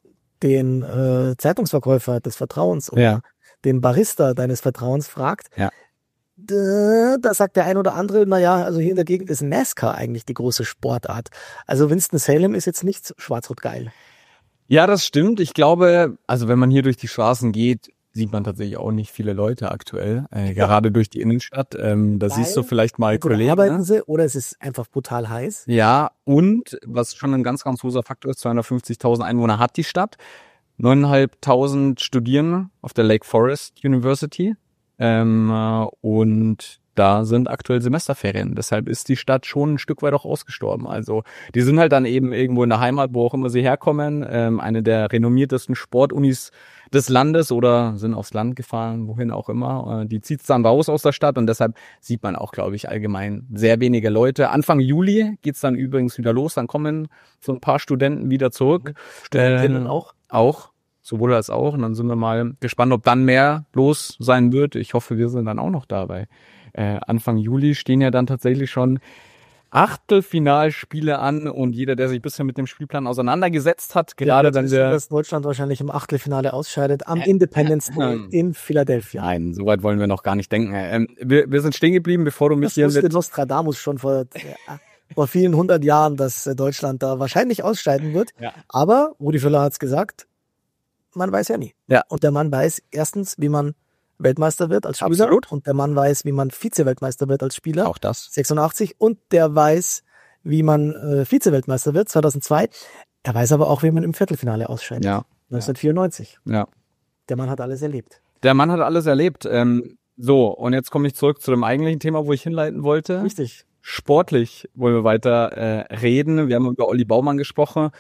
[SPEAKER 1] den äh, Zeitungsverkäufer des Vertrauens oder
[SPEAKER 2] Ja.
[SPEAKER 1] den Barista deines Vertrauens fragt,
[SPEAKER 2] Ja.
[SPEAKER 1] da, da sagt der ein oder andere, naja, also hier in der Gegend ist NASCAR eigentlich die große Sportart. Also Winston-Salem ist jetzt nicht schwarz-rot geil.
[SPEAKER 2] Ja, das stimmt. Ich glaube, also wenn man hier durch die Straßen geht, sieht man tatsächlich auch nicht viele Leute aktuell, äh,
[SPEAKER 1] Ja.
[SPEAKER 2] gerade durch die Innenstadt. Ähm, da
[SPEAKER 1] Weil
[SPEAKER 2] siehst du vielleicht mal
[SPEAKER 1] Entweder
[SPEAKER 2] Kollegen.
[SPEAKER 1] arbeiten
[SPEAKER 2] Ne?
[SPEAKER 1] sie oder es ist einfach brutal heiß.
[SPEAKER 2] Ja, und was schon ein ganz, ganz großer Faktor ist, zweihundertfünfzigtausend Einwohner hat die Stadt, neuntausendfünfhundert studieren auf der Lake Forest University ähm, äh, und da sind aktuell Semesterferien. Deshalb ist die Stadt schon ein Stück weit auch ausgestorben. Also die sind halt dann eben irgendwo in der Heimat, wo auch immer sie herkommen, ähm, eine der renommiertesten Sportunis des Landes oder sind aufs Land gefahren, wohin auch immer. Äh, die zieht's dann raus aus der Stadt und deshalb sieht man auch, glaube ich, allgemein sehr wenige Leute. Anfang Juli geht's dann übrigens wieder los, dann kommen so ein paar Studenten wieder zurück.
[SPEAKER 1] Studentinnen
[SPEAKER 2] Ähm,
[SPEAKER 1] auch.
[SPEAKER 2] Auch, sowohl als auch. Und dann sind wir mal gespannt, ob dann mehr los sein wird. Ich hoffe, wir sind dann auch noch dabei. Äh, Anfang Juli stehen ja dann tatsächlich schon Achtelfinalspiele an und jeder, der sich bisher mit dem Spielplan auseinandergesetzt hat, gerade dann der...
[SPEAKER 1] dass Deutschland wahrscheinlich im Achtelfinale ausscheidet am Independence Day in Philadelphia.
[SPEAKER 2] Nein, so weit wollen wir noch gar nicht denken. Ähm, wir, wir sind stehen geblieben, bevor du mich
[SPEAKER 1] Das
[SPEAKER 2] hier
[SPEAKER 1] wusste
[SPEAKER 2] mit...
[SPEAKER 1] Nostradamus schon vor, ja, vor vielen hundert Jahren, dass äh, Deutschland da wahrscheinlich ausscheiden wird.
[SPEAKER 2] Ja.
[SPEAKER 1] Aber Rudi Völler hat's gesagt, man weiß ja nie.
[SPEAKER 2] Ja.
[SPEAKER 1] Und der Mann weiß erstens, wie man Weltmeister wird als Spieler.
[SPEAKER 2] Absolut.
[SPEAKER 1] Und der Mann weiß, wie man Vize-Weltmeister wird als Spieler.
[SPEAKER 2] Auch das.
[SPEAKER 1] sechsundachtzig. Und der weiß, wie man äh, Vize-Weltmeister wird, zweitausendzwei. Er weiß aber auch, wie man im Viertelfinale ausscheidet.
[SPEAKER 2] Ja.
[SPEAKER 1] neunzehnhundertvierundneunzig.
[SPEAKER 2] Ja.
[SPEAKER 1] Der Mann hat alles erlebt.
[SPEAKER 2] Der Mann hat alles erlebt. Ähm, so, und jetzt komme ich zurück zu dem eigentlichen Thema, wo ich hinleiten wollte.
[SPEAKER 1] Richtig.
[SPEAKER 2] Sportlich wollen wir weiter äh, reden. Wir haben über Olli Baumann gesprochen.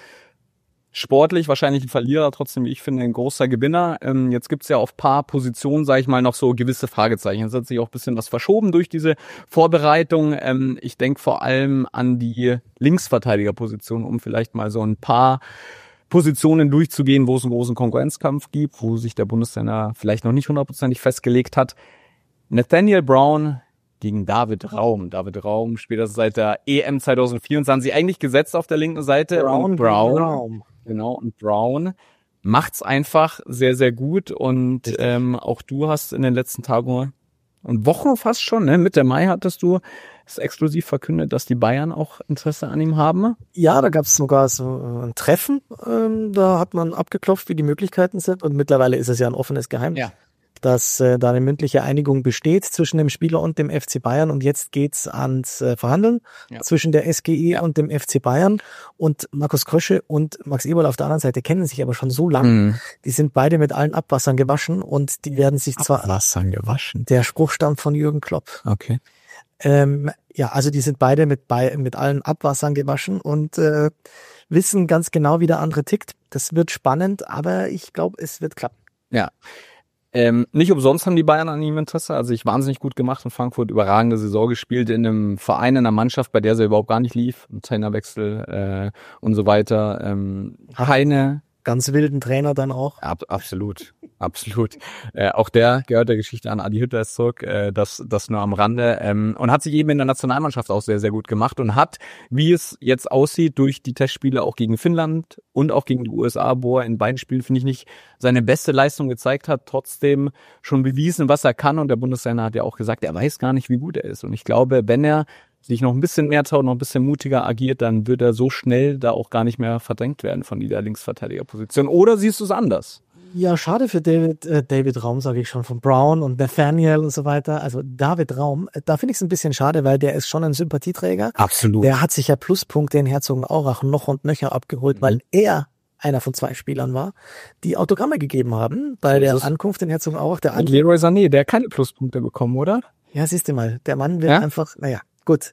[SPEAKER 2] Sportlich wahrscheinlich ein Verlierer, trotzdem, wie ich finde, ein großer Gewinner. Ähm, jetzt gibt's ja auf paar Positionen, sage ich mal, noch so gewisse Fragezeichen. Es hat sich auch ein bisschen was verschoben durch diese Vorbereitung. Ähm, ich denke vor allem an die Linksverteidigerposition, um vielleicht mal so ein paar Positionen durchzugehen, wo es einen großen Konkurrenzkampf gibt, wo sich der Bundestrainer vielleicht noch nicht hundertprozentig festgelegt hat. Nathaniel Brown gegen David Raum. David Raum spielt das seit der E M zweitausendvierundzwanzig eigentlich gesetzt auf der linken Seite.
[SPEAKER 1] Brown,
[SPEAKER 2] und Brown,
[SPEAKER 1] Raum.
[SPEAKER 2] genau, und Brown macht's einfach sehr, sehr gut. Und ähm, auch du hast in den letzten Tagen und Wochen fast schon, ne, Mitte Mai hattest du es exklusiv verkündet, dass die Bayern auch Interesse an ihm haben.
[SPEAKER 1] Ja, da gab es sogar so äh, ein Treffen. Ähm, da hat man abgeklopft, wie die Möglichkeiten sind. Und mittlerweile ist es ja ein offenes Geheimnis,
[SPEAKER 2] Ja.
[SPEAKER 1] dass äh, da eine mündliche Einigung besteht zwischen dem Spieler und dem F C Bayern. Und jetzt geht's ans äh, Verhandeln
[SPEAKER 2] Ja.
[SPEAKER 1] zwischen der S G E
[SPEAKER 2] Ja.
[SPEAKER 1] und dem F C Bayern. Und Markus Krösche und Max Eberl auf der anderen Seite kennen sich aber schon so lang.
[SPEAKER 2] Mhm.
[SPEAKER 1] Die sind beide mit allen Abwassern gewaschen und die werden sich zwar...
[SPEAKER 2] Abwassern gewaschen.
[SPEAKER 1] Der Spruch stammt von Jürgen Klopp.
[SPEAKER 2] Okay.
[SPEAKER 1] Ähm, ja, also die sind beide mit, bei, mit allen Abwassern gewaschen und äh, wissen ganz genau, wie der andere tickt. Das wird spannend, aber ich glaube, es wird klappen.
[SPEAKER 2] Ja. Ähm, nicht umsonst haben die Bayern an ihm Interesse. Also ich wahnsinnig gut gemacht in Frankfurt, überragende Saison gespielt in einem Verein, in einer Mannschaft, bei der sie überhaupt gar nicht lief, ein Trainerwechsel äh, und so weiter. Ähm, keine
[SPEAKER 1] Ganz wilden Trainer dann auch.
[SPEAKER 2] Ab, absolut, absolut. Äh, auch der gehört der Geschichte an. Adi Hütter ist zurück, äh, das, das nur am Rande. Ähm, und hat sich eben in der Nationalmannschaft auch sehr, sehr gut gemacht und hat, wie es jetzt aussieht, durch die Testspiele auch gegen Finnland und auch gegen die U S A, wo er in beiden Spielen, finde ich, nicht seine beste Leistung gezeigt hat, trotzdem schon bewiesen, was er kann. Und der Bundestrainer hat ja auch gesagt, er weiß gar nicht, wie gut er ist. Und ich glaube, wenn er sich noch ein bisschen mehr traut, noch ein bisschen mutiger agiert, dann wird er so schnell da auch gar nicht mehr verdrängt werden von dieser Linksverteidigerposition. Oder siehst du es anders?
[SPEAKER 1] Ja, schade für David, äh, David Raum, sage ich schon, von Brown und Nathaniel und so weiter. Also David Raum, äh, da finde ich es ein bisschen schade, weil der ist schon ein Sympathieträger.
[SPEAKER 2] Absolut.
[SPEAKER 1] Der hat sich ja Pluspunkte in Herzogenaurach noch und nöcher abgeholt, mhm. weil er einer von zwei Spielern war, die Autogramme gegeben haben bei der Ankunft in Herzogenaurach. Der
[SPEAKER 2] und Leroy Sané, der keine Pluspunkte bekommen, oder?
[SPEAKER 1] Ja, siehst du mal, der Mann wird
[SPEAKER 2] ja?
[SPEAKER 1] einfach, naja, gut.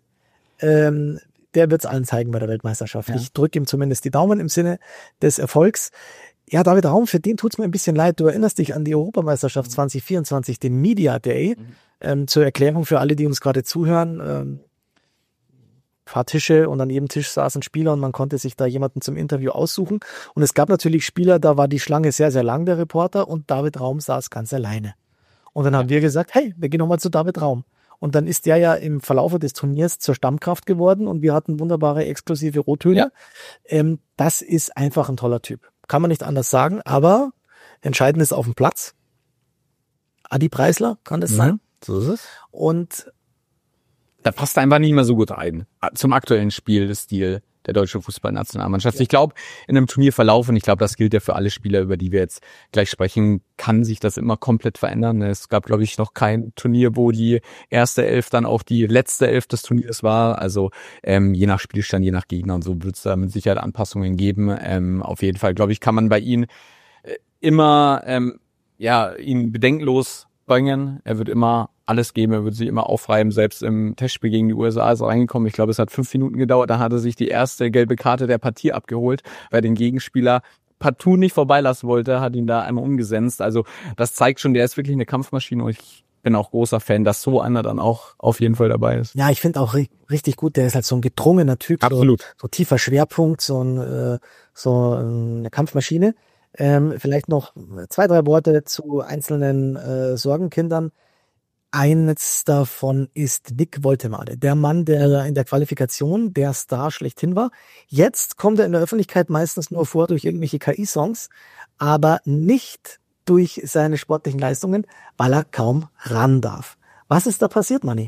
[SPEAKER 1] Ähm, der wird es allen zeigen bei der Weltmeisterschaft. Ja. Ich drücke ihm zumindest die Daumen im Sinne des Erfolgs. Ja, David Raum, für den tut's mir ein bisschen leid. Du erinnerst dich an die Europameisterschaft mhm. zwanzig vierundzwanzig, den Media Day. Mhm. Ähm, zur Erklärung für alle, die uns gerade zuhören. Ähm, paar Tische und an jedem Tisch saßen Spieler und man konnte sich da jemanden zum Interview aussuchen. Und es gab natürlich Spieler, da war die Schlange sehr, sehr lang, der Reporter, und David Raum saß ganz alleine. Und dann haben wir gesagt, hey, wir gehen nochmal zu David Raum. Und dann ist der ja im Verlauf des Turniers zur Stammkraft geworden und wir hatten wunderbare exklusive Rottöne.
[SPEAKER 2] Ja.
[SPEAKER 1] Ähm, das ist einfach ein toller Typ. Kann man nicht anders sagen, aber entscheidend ist auf dem Platz. Adi Preisler kann das
[SPEAKER 2] Mhm.
[SPEAKER 1] sein.
[SPEAKER 2] So ist es.
[SPEAKER 1] Und
[SPEAKER 2] Da passt er einfach nicht mehr so gut rein. Zum aktuellen Spielstil der deutschen Fußballnationalmannschaft.
[SPEAKER 1] Ja.
[SPEAKER 2] Ich glaube, in einem Turnierverlauf, und ich glaube, das gilt ja für alle Spieler, über die wir jetzt gleich sprechen, kann sich das immer komplett verändern. Es gab, glaube ich, noch kein Turnier, wo die erste Elf dann auch die letzte Elf des Turniers war. Also ähm, je nach Spielstand, je nach Gegner und so wird es da mit Sicherheit Anpassungen geben. Ähm, auf jeden Fall, glaube ich, kann man bei ihm äh, immer ähm, ja ihn bedenkenlos bringen. Er wird immer alles geben, er wird sich immer aufreiben. Selbst im Testspiel gegen die U S A ist er reingekommen. Ich glaube, es hat fünf Minuten gedauert. Da hat er sich die erste gelbe Karte der Partie abgeholt, weil den Gegenspieler partout nicht vorbeilassen wollte, hat ihn da einmal umgesetzt. Also das zeigt schon, der ist wirklich eine Kampfmaschine und ich bin auch großer Fan, dass so einer dann auch auf jeden Fall dabei ist.
[SPEAKER 1] ja, ich finde auch ri- richtig gut, der ist halt so ein gedrungener Typ.
[SPEAKER 2] Absolut.
[SPEAKER 1] So, so tiefer Schwerpunkt, so, ein, äh, so eine Kampfmaschine. Ähm, vielleicht noch zwei, drei Worte zu einzelnen äh, Sorgenkindern. Eines davon ist Nick Woltemade, der Mann, der in der Qualifikation der Star schlechthin war. Jetzt kommt er in der Öffentlichkeit meistens nur vor durch irgendwelche K I-Songs, aber nicht durch seine sportlichen Leistungen, weil er kaum ran darf. Was ist da passiert, Manni?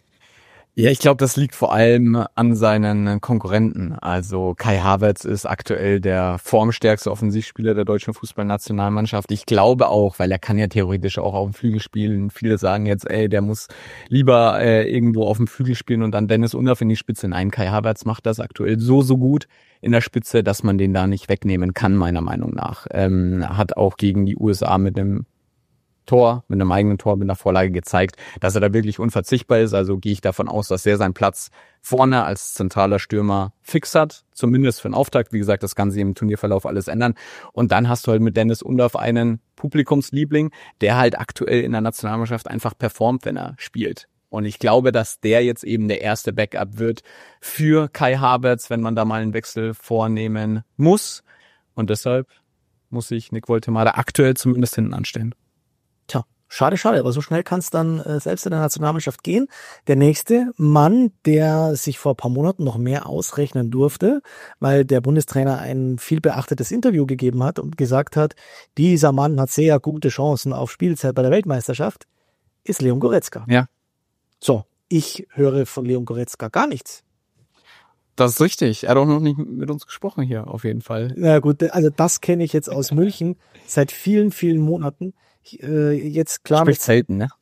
[SPEAKER 2] Ja, ich glaube, das liegt vor allem an seinen Konkurrenten. Also Kai Havertz ist aktuell der formstärkste Offensivspieler der deutschen Fußballnationalmannschaft. Ich glaube auch, weil er kann ja theoretisch auch auf dem Flügel spielen. Viele sagen jetzt, ey, der muss lieber äh, irgendwo auf dem Flügel spielen und dann Dennis Undaff in die Spitze. Nein, Kai Havertz macht das aktuell so, so gut in der Spitze, dass man den da nicht wegnehmen kann, meiner Meinung nach. Ähm, hat auch gegen die U S A mit einem Tor, mit einem eigenen Tor, mit einer Vorlage gezeigt, dass er da wirklich unverzichtbar ist. Also gehe ich davon aus, dass er seinen Platz vorne als zentraler Stürmer fix hat, zumindest für den Auftakt. Wie gesagt, das kann sich im Turnierverlauf alles ändern. Und dann hast du halt mit Dennis Undaff einen Publikumsliebling, der halt aktuell in der Nationalmannschaft einfach performt, wenn er spielt. Und ich glaube, dass der jetzt eben der erste Backup wird für Kai Havertz, wenn man da mal einen Wechsel vornehmen muss. Und deshalb muss sich Nick Woltemade aktuell zumindest hinten anstellen.
[SPEAKER 1] Tja, schade, schade, aber so schnell kann es dann äh, selbst in der Nationalmannschaft gehen. Der nächste Mann, der sich vor ein paar Monaten noch mehr ausrechnen durfte, weil der Bundestrainer ein viel beachtetes Interview gegeben hat und gesagt hat, dieser Mann hat sehr gute Chancen auf Spielzeit bei der Weltmeisterschaft, ist Leon Goretzka.
[SPEAKER 2] Ja.
[SPEAKER 1] So, ich höre von Leon Goretzka gar nichts.
[SPEAKER 2] Das ist richtig. Er hat auch noch nicht mit uns gesprochen hier, auf jeden Fall.
[SPEAKER 1] Na gut, also das kenne ich jetzt aus München seit vielen, vielen Monaten. Ich, äh, jetzt klar.
[SPEAKER 2] Spricht selten, ne?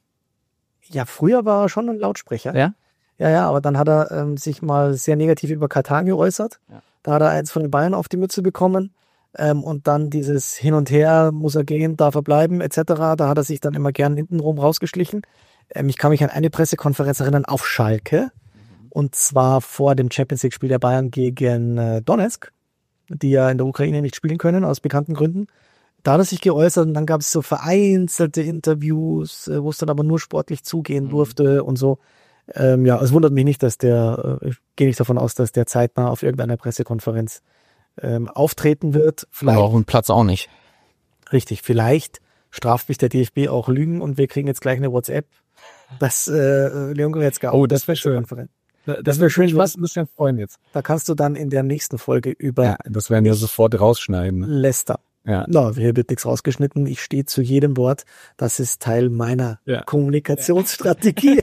[SPEAKER 1] Ja, früher war er schon ein Lautsprecher.
[SPEAKER 2] Ja?
[SPEAKER 1] Ja, ja, aber dann hat er ähm, sich mal sehr negativ über Katar geäußert.
[SPEAKER 2] Ja.
[SPEAKER 1] Da hat er eins von den Bayern auf die Mütze bekommen. Ähm, und dann dieses Hin und Her, muss er gehen, darf er bleiben, et cetera. Da hat er sich dann immer gern hintenrum rausgeschlichen. Ähm, ich kann mich an eine Pressekonferenz erinnern auf Schalke. Und zwar vor dem Champions-League-Spiel der Bayern gegen äh, Donetsk, die ja in der Ukraine nicht spielen können, aus bekannten Gründen. Da hat er sich geäußert und dann gab es so vereinzelte Interviews, äh, wo es dann aber nur sportlich zugehen
[SPEAKER 2] Mhm.
[SPEAKER 1] durfte und so. Ähm, ja, es wundert mich nicht, dass der, äh, ich gehe nicht davon aus, dass der zeitnah auf irgendeiner Pressekonferenz ähm, auftreten wird. Vielleicht,
[SPEAKER 2] Aber auch einen Platz auch nicht.
[SPEAKER 1] richtig, vielleicht straft mich der D F B auch Lügen und wir kriegen jetzt gleich eine WhatsApp, dass äh, Leon Goretzka
[SPEAKER 2] Oh,
[SPEAKER 1] auf
[SPEAKER 2] das
[SPEAKER 1] der
[SPEAKER 2] wär schön.
[SPEAKER 1] Pressekonferenz-
[SPEAKER 2] Das wäre schön, was muss ich freuen jetzt.
[SPEAKER 1] Da kannst du dann in der nächsten Folge über
[SPEAKER 2] Ja, das werden wir sofort rausschneiden.
[SPEAKER 1] Leicester.
[SPEAKER 2] Ja.
[SPEAKER 1] Na, hier wird nichts rausgeschnitten. Ich stehe zu jedem Wort. Das ist Teil meiner
[SPEAKER 2] Ja.
[SPEAKER 1] Kommunikationsstrategie.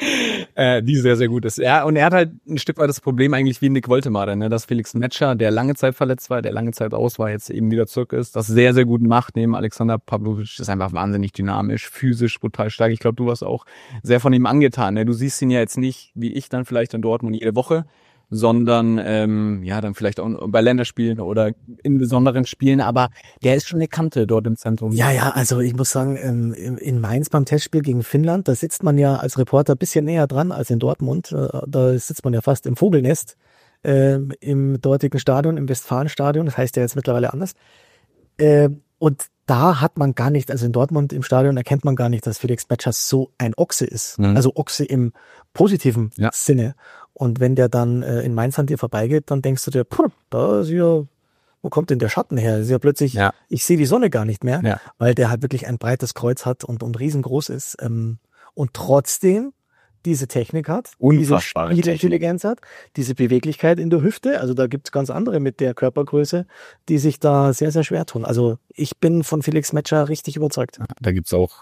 [SPEAKER 2] Äh, die sehr, sehr gut ist. Ja, und er hat halt ein Stück weit das Problem eigentlich wie Nick Woltemade, ne, dass Felix Metscher, der lange Zeit verletzt war, der lange Zeit aus war, jetzt eben wieder zurück ist, das sehr, sehr gut macht neben Alexander Pavlovic, ist einfach wahnsinnig dynamisch, physisch, brutal stark. Ich glaube, du warst auch sehr von ihm angetan. Ne? Du siehst ihn ja jetzt nicht, wie ich dann vielleicht in Dortmund jede Woche, sondern ähm, ja, dann vielleicht auch bei Länderspielen oder in besonderen Spielen, aber der ist schon eine Kante dort im Zentrum.
[SPEAKER 1] Ja, ja, also ich muss sagen, ähm, in Mainz beim Testspiel gegen Finnland, da sitzt man ja als Reporter ein bisschen näher dran als in Dortmund. Äh, Da sitzt man ja fast im Vogelnest ähm, im dortigen Stadion, im Westfalenstadion. Das heißt ja jetzt mittlerweile anders. Äh, Und da hat man gar nicht, also in Dortmund im Stadion erkennt man gar nicht, dass Felix Metscher so ein Ochse ist.
[SPEAKER 2] Mhm.
[SPEAKER 1] Also Ochse im positiven
[SPEAKER 2] Ja.
[SPEAKER 1] Sinne. Und wenn der dann äh, in Mainz an dir vorbeigeht, dann denkst du dir, puh, da ist ja, wo kommt denn der Schatten her? Das ist ja plötzlich,
[SPEAKER 2] Ja.
[SPEAKER 1] ich sehe die Sonne gar nicht mehr,
[SPEAKER 2] Ja.
[SPEAKER 1] weil der halt wirklich ein breites Kreuz hat und, und riesengroß ist. Ähm, und trotzdem diese Technik hat,
[SPEAKER 2] Unfassbare
[SPEAKER 1] diese
[SPEAKER 2] Technik.
[SPEAKER 1] Intelligenz hat, diese Beweglichkeit in der Hüfte. Also da gibt's ganz andere mit der Körpergröße, die sich da sehr, sehr schwer tun. Also ich bin von Felix Metscher richtig überzeugt.
[SPEAKER 2] Da gibt's auch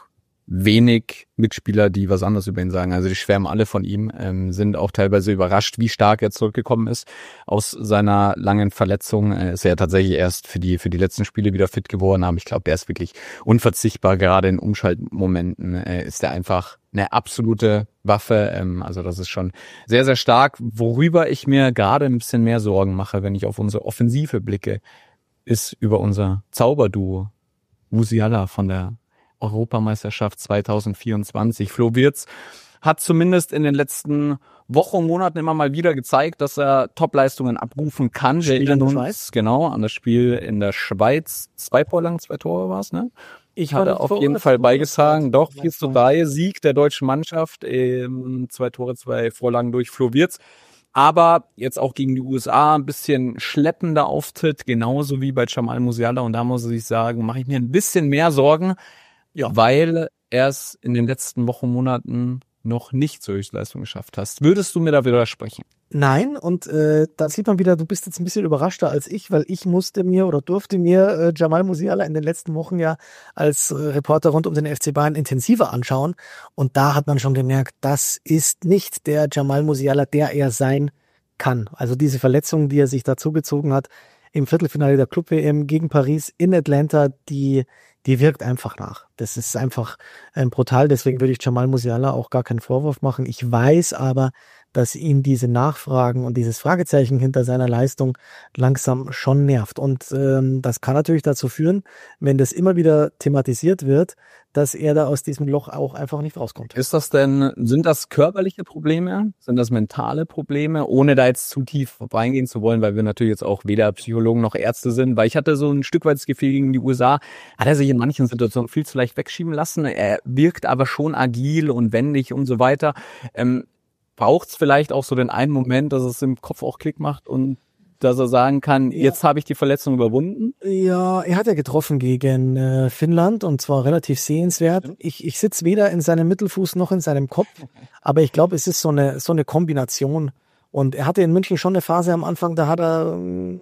[SPEAKER 2] wenig Mitspieler, die was anderes über ihn sagen. Also die schwärmen alle von ihm, ähm, sind auch teilweise überrascht, wie stark er zurückgekommen ist aus seiner langen Verletzung. Er ist ja tatsächlich erst für die für die letzten Spiele wieder fit geworden, aber ich glaube, er ist wirklich unverzichtbar. Gerade in Umschaltmomenten äh, ist er einfach eine absolute Waffe. Ähm, also das ist schon sehr, sehr stark. Worüber ich mir gerade ein bisschen mehr Sorgen mache, wenn ich auf unsere Offensive blicke, ist über unser Zauberduo Musiala von der Europameisterschaft zwanzig vierundzwanzig. Flo Wirtz hat zumindest in den letzten Wochen und Monaten immer mal wieder gezeigt, dass er Topleistungen abrufen kann.
[SPEAKER 1] Spiel in der Schweiz.
[SPEAKER 2] Genau, an das Spiel in der Schweiz. Zwei Vorlagen, zwei Tore war es, ne?
[SPEAKER 1] Ich
[SPEAKER 2] Hat er auf jeden Fall beigetragen. Doch, vier zu drei Sieg der deutschen Mannschaft. Ähm, zwei Tore, zwei Vorlagen durch Flo Wirtz. Aber jetzt auch gegen die U S A ein bisschen schleppender Auftritt, genauso wie bei Jamal Musiala. Und da muss ich sagen, mache ich mir ein bisschen mehr Sorgen, ja, weil er es in den letzten Wochen, Monaten noch nicht zur Höchstleistung geschafft hast. Würdest du mir da widersprechen?
[SPEAKER 1] Nein, und äh, da sieht man wieder, du bist jetzt ein bisschen überraschter als ich, weil ich musste mir oder durfte mir äh, Jamal Musiala in den letzten Wochen ja als äh, Reporter rund um den F C Bayern intensiver anschauen. Und da hat man schon gemerkt, das ist nicht der Jamal Musiala, der er sein kann. Also diese Verletzung, die er sich da zugezogen hat im Viertelfinale der Club-W M gegen Paris in Atlanta, die die wirkt einfach nach. Das ist einfach äh, brutal, deswegen würde ich Jamal Musiala auch gar keinen Vorwurf machen. Ich weiß aber, dass ihn diese Nachfragen und dieses Fragezeichen hinter seiner Leistung langsam schon nervt. Und ähm, das kann natürlich dazu führen, wenn das immer wieder thematisiert wird, dass er da aus diesem Loch auch einfach nicht rauskommt.
[SPEAKER 2] Ist das denn, sind das körperliche Probleme? Sind das mentale Probleme? Ohne da jetzt zu tief reingehen zu wollen, weil wir natürlich jetzt auch weder Psychologen noch Ärzte sind, weil ich hatte so ein Stück weit das Gefühl, gegen die U S A hat er sich in manchen Situationen viel zu leicht wegschieben lassen. Er wirkt aber schon agil und wendig und so weiter. Ähm, Braucht es vielleicht auch so den einen Moment, dass es im Kopf auch Klick macht und dass er sagen kann, ja, jetzt habe ich die Verletzung überwunden?
[SPEAKER 1] Ja, er hat ja getroffen gegen äh, Finnland und zwar relativ sehenswert. Ja. Ich, ich sitze weder in seinem Mittelfuß noch in seinem Kopf, aber ich glaube, es ist so eine so eine Kombination. Und er hatte in München schon eine Phase am Anfang, da hat er äh,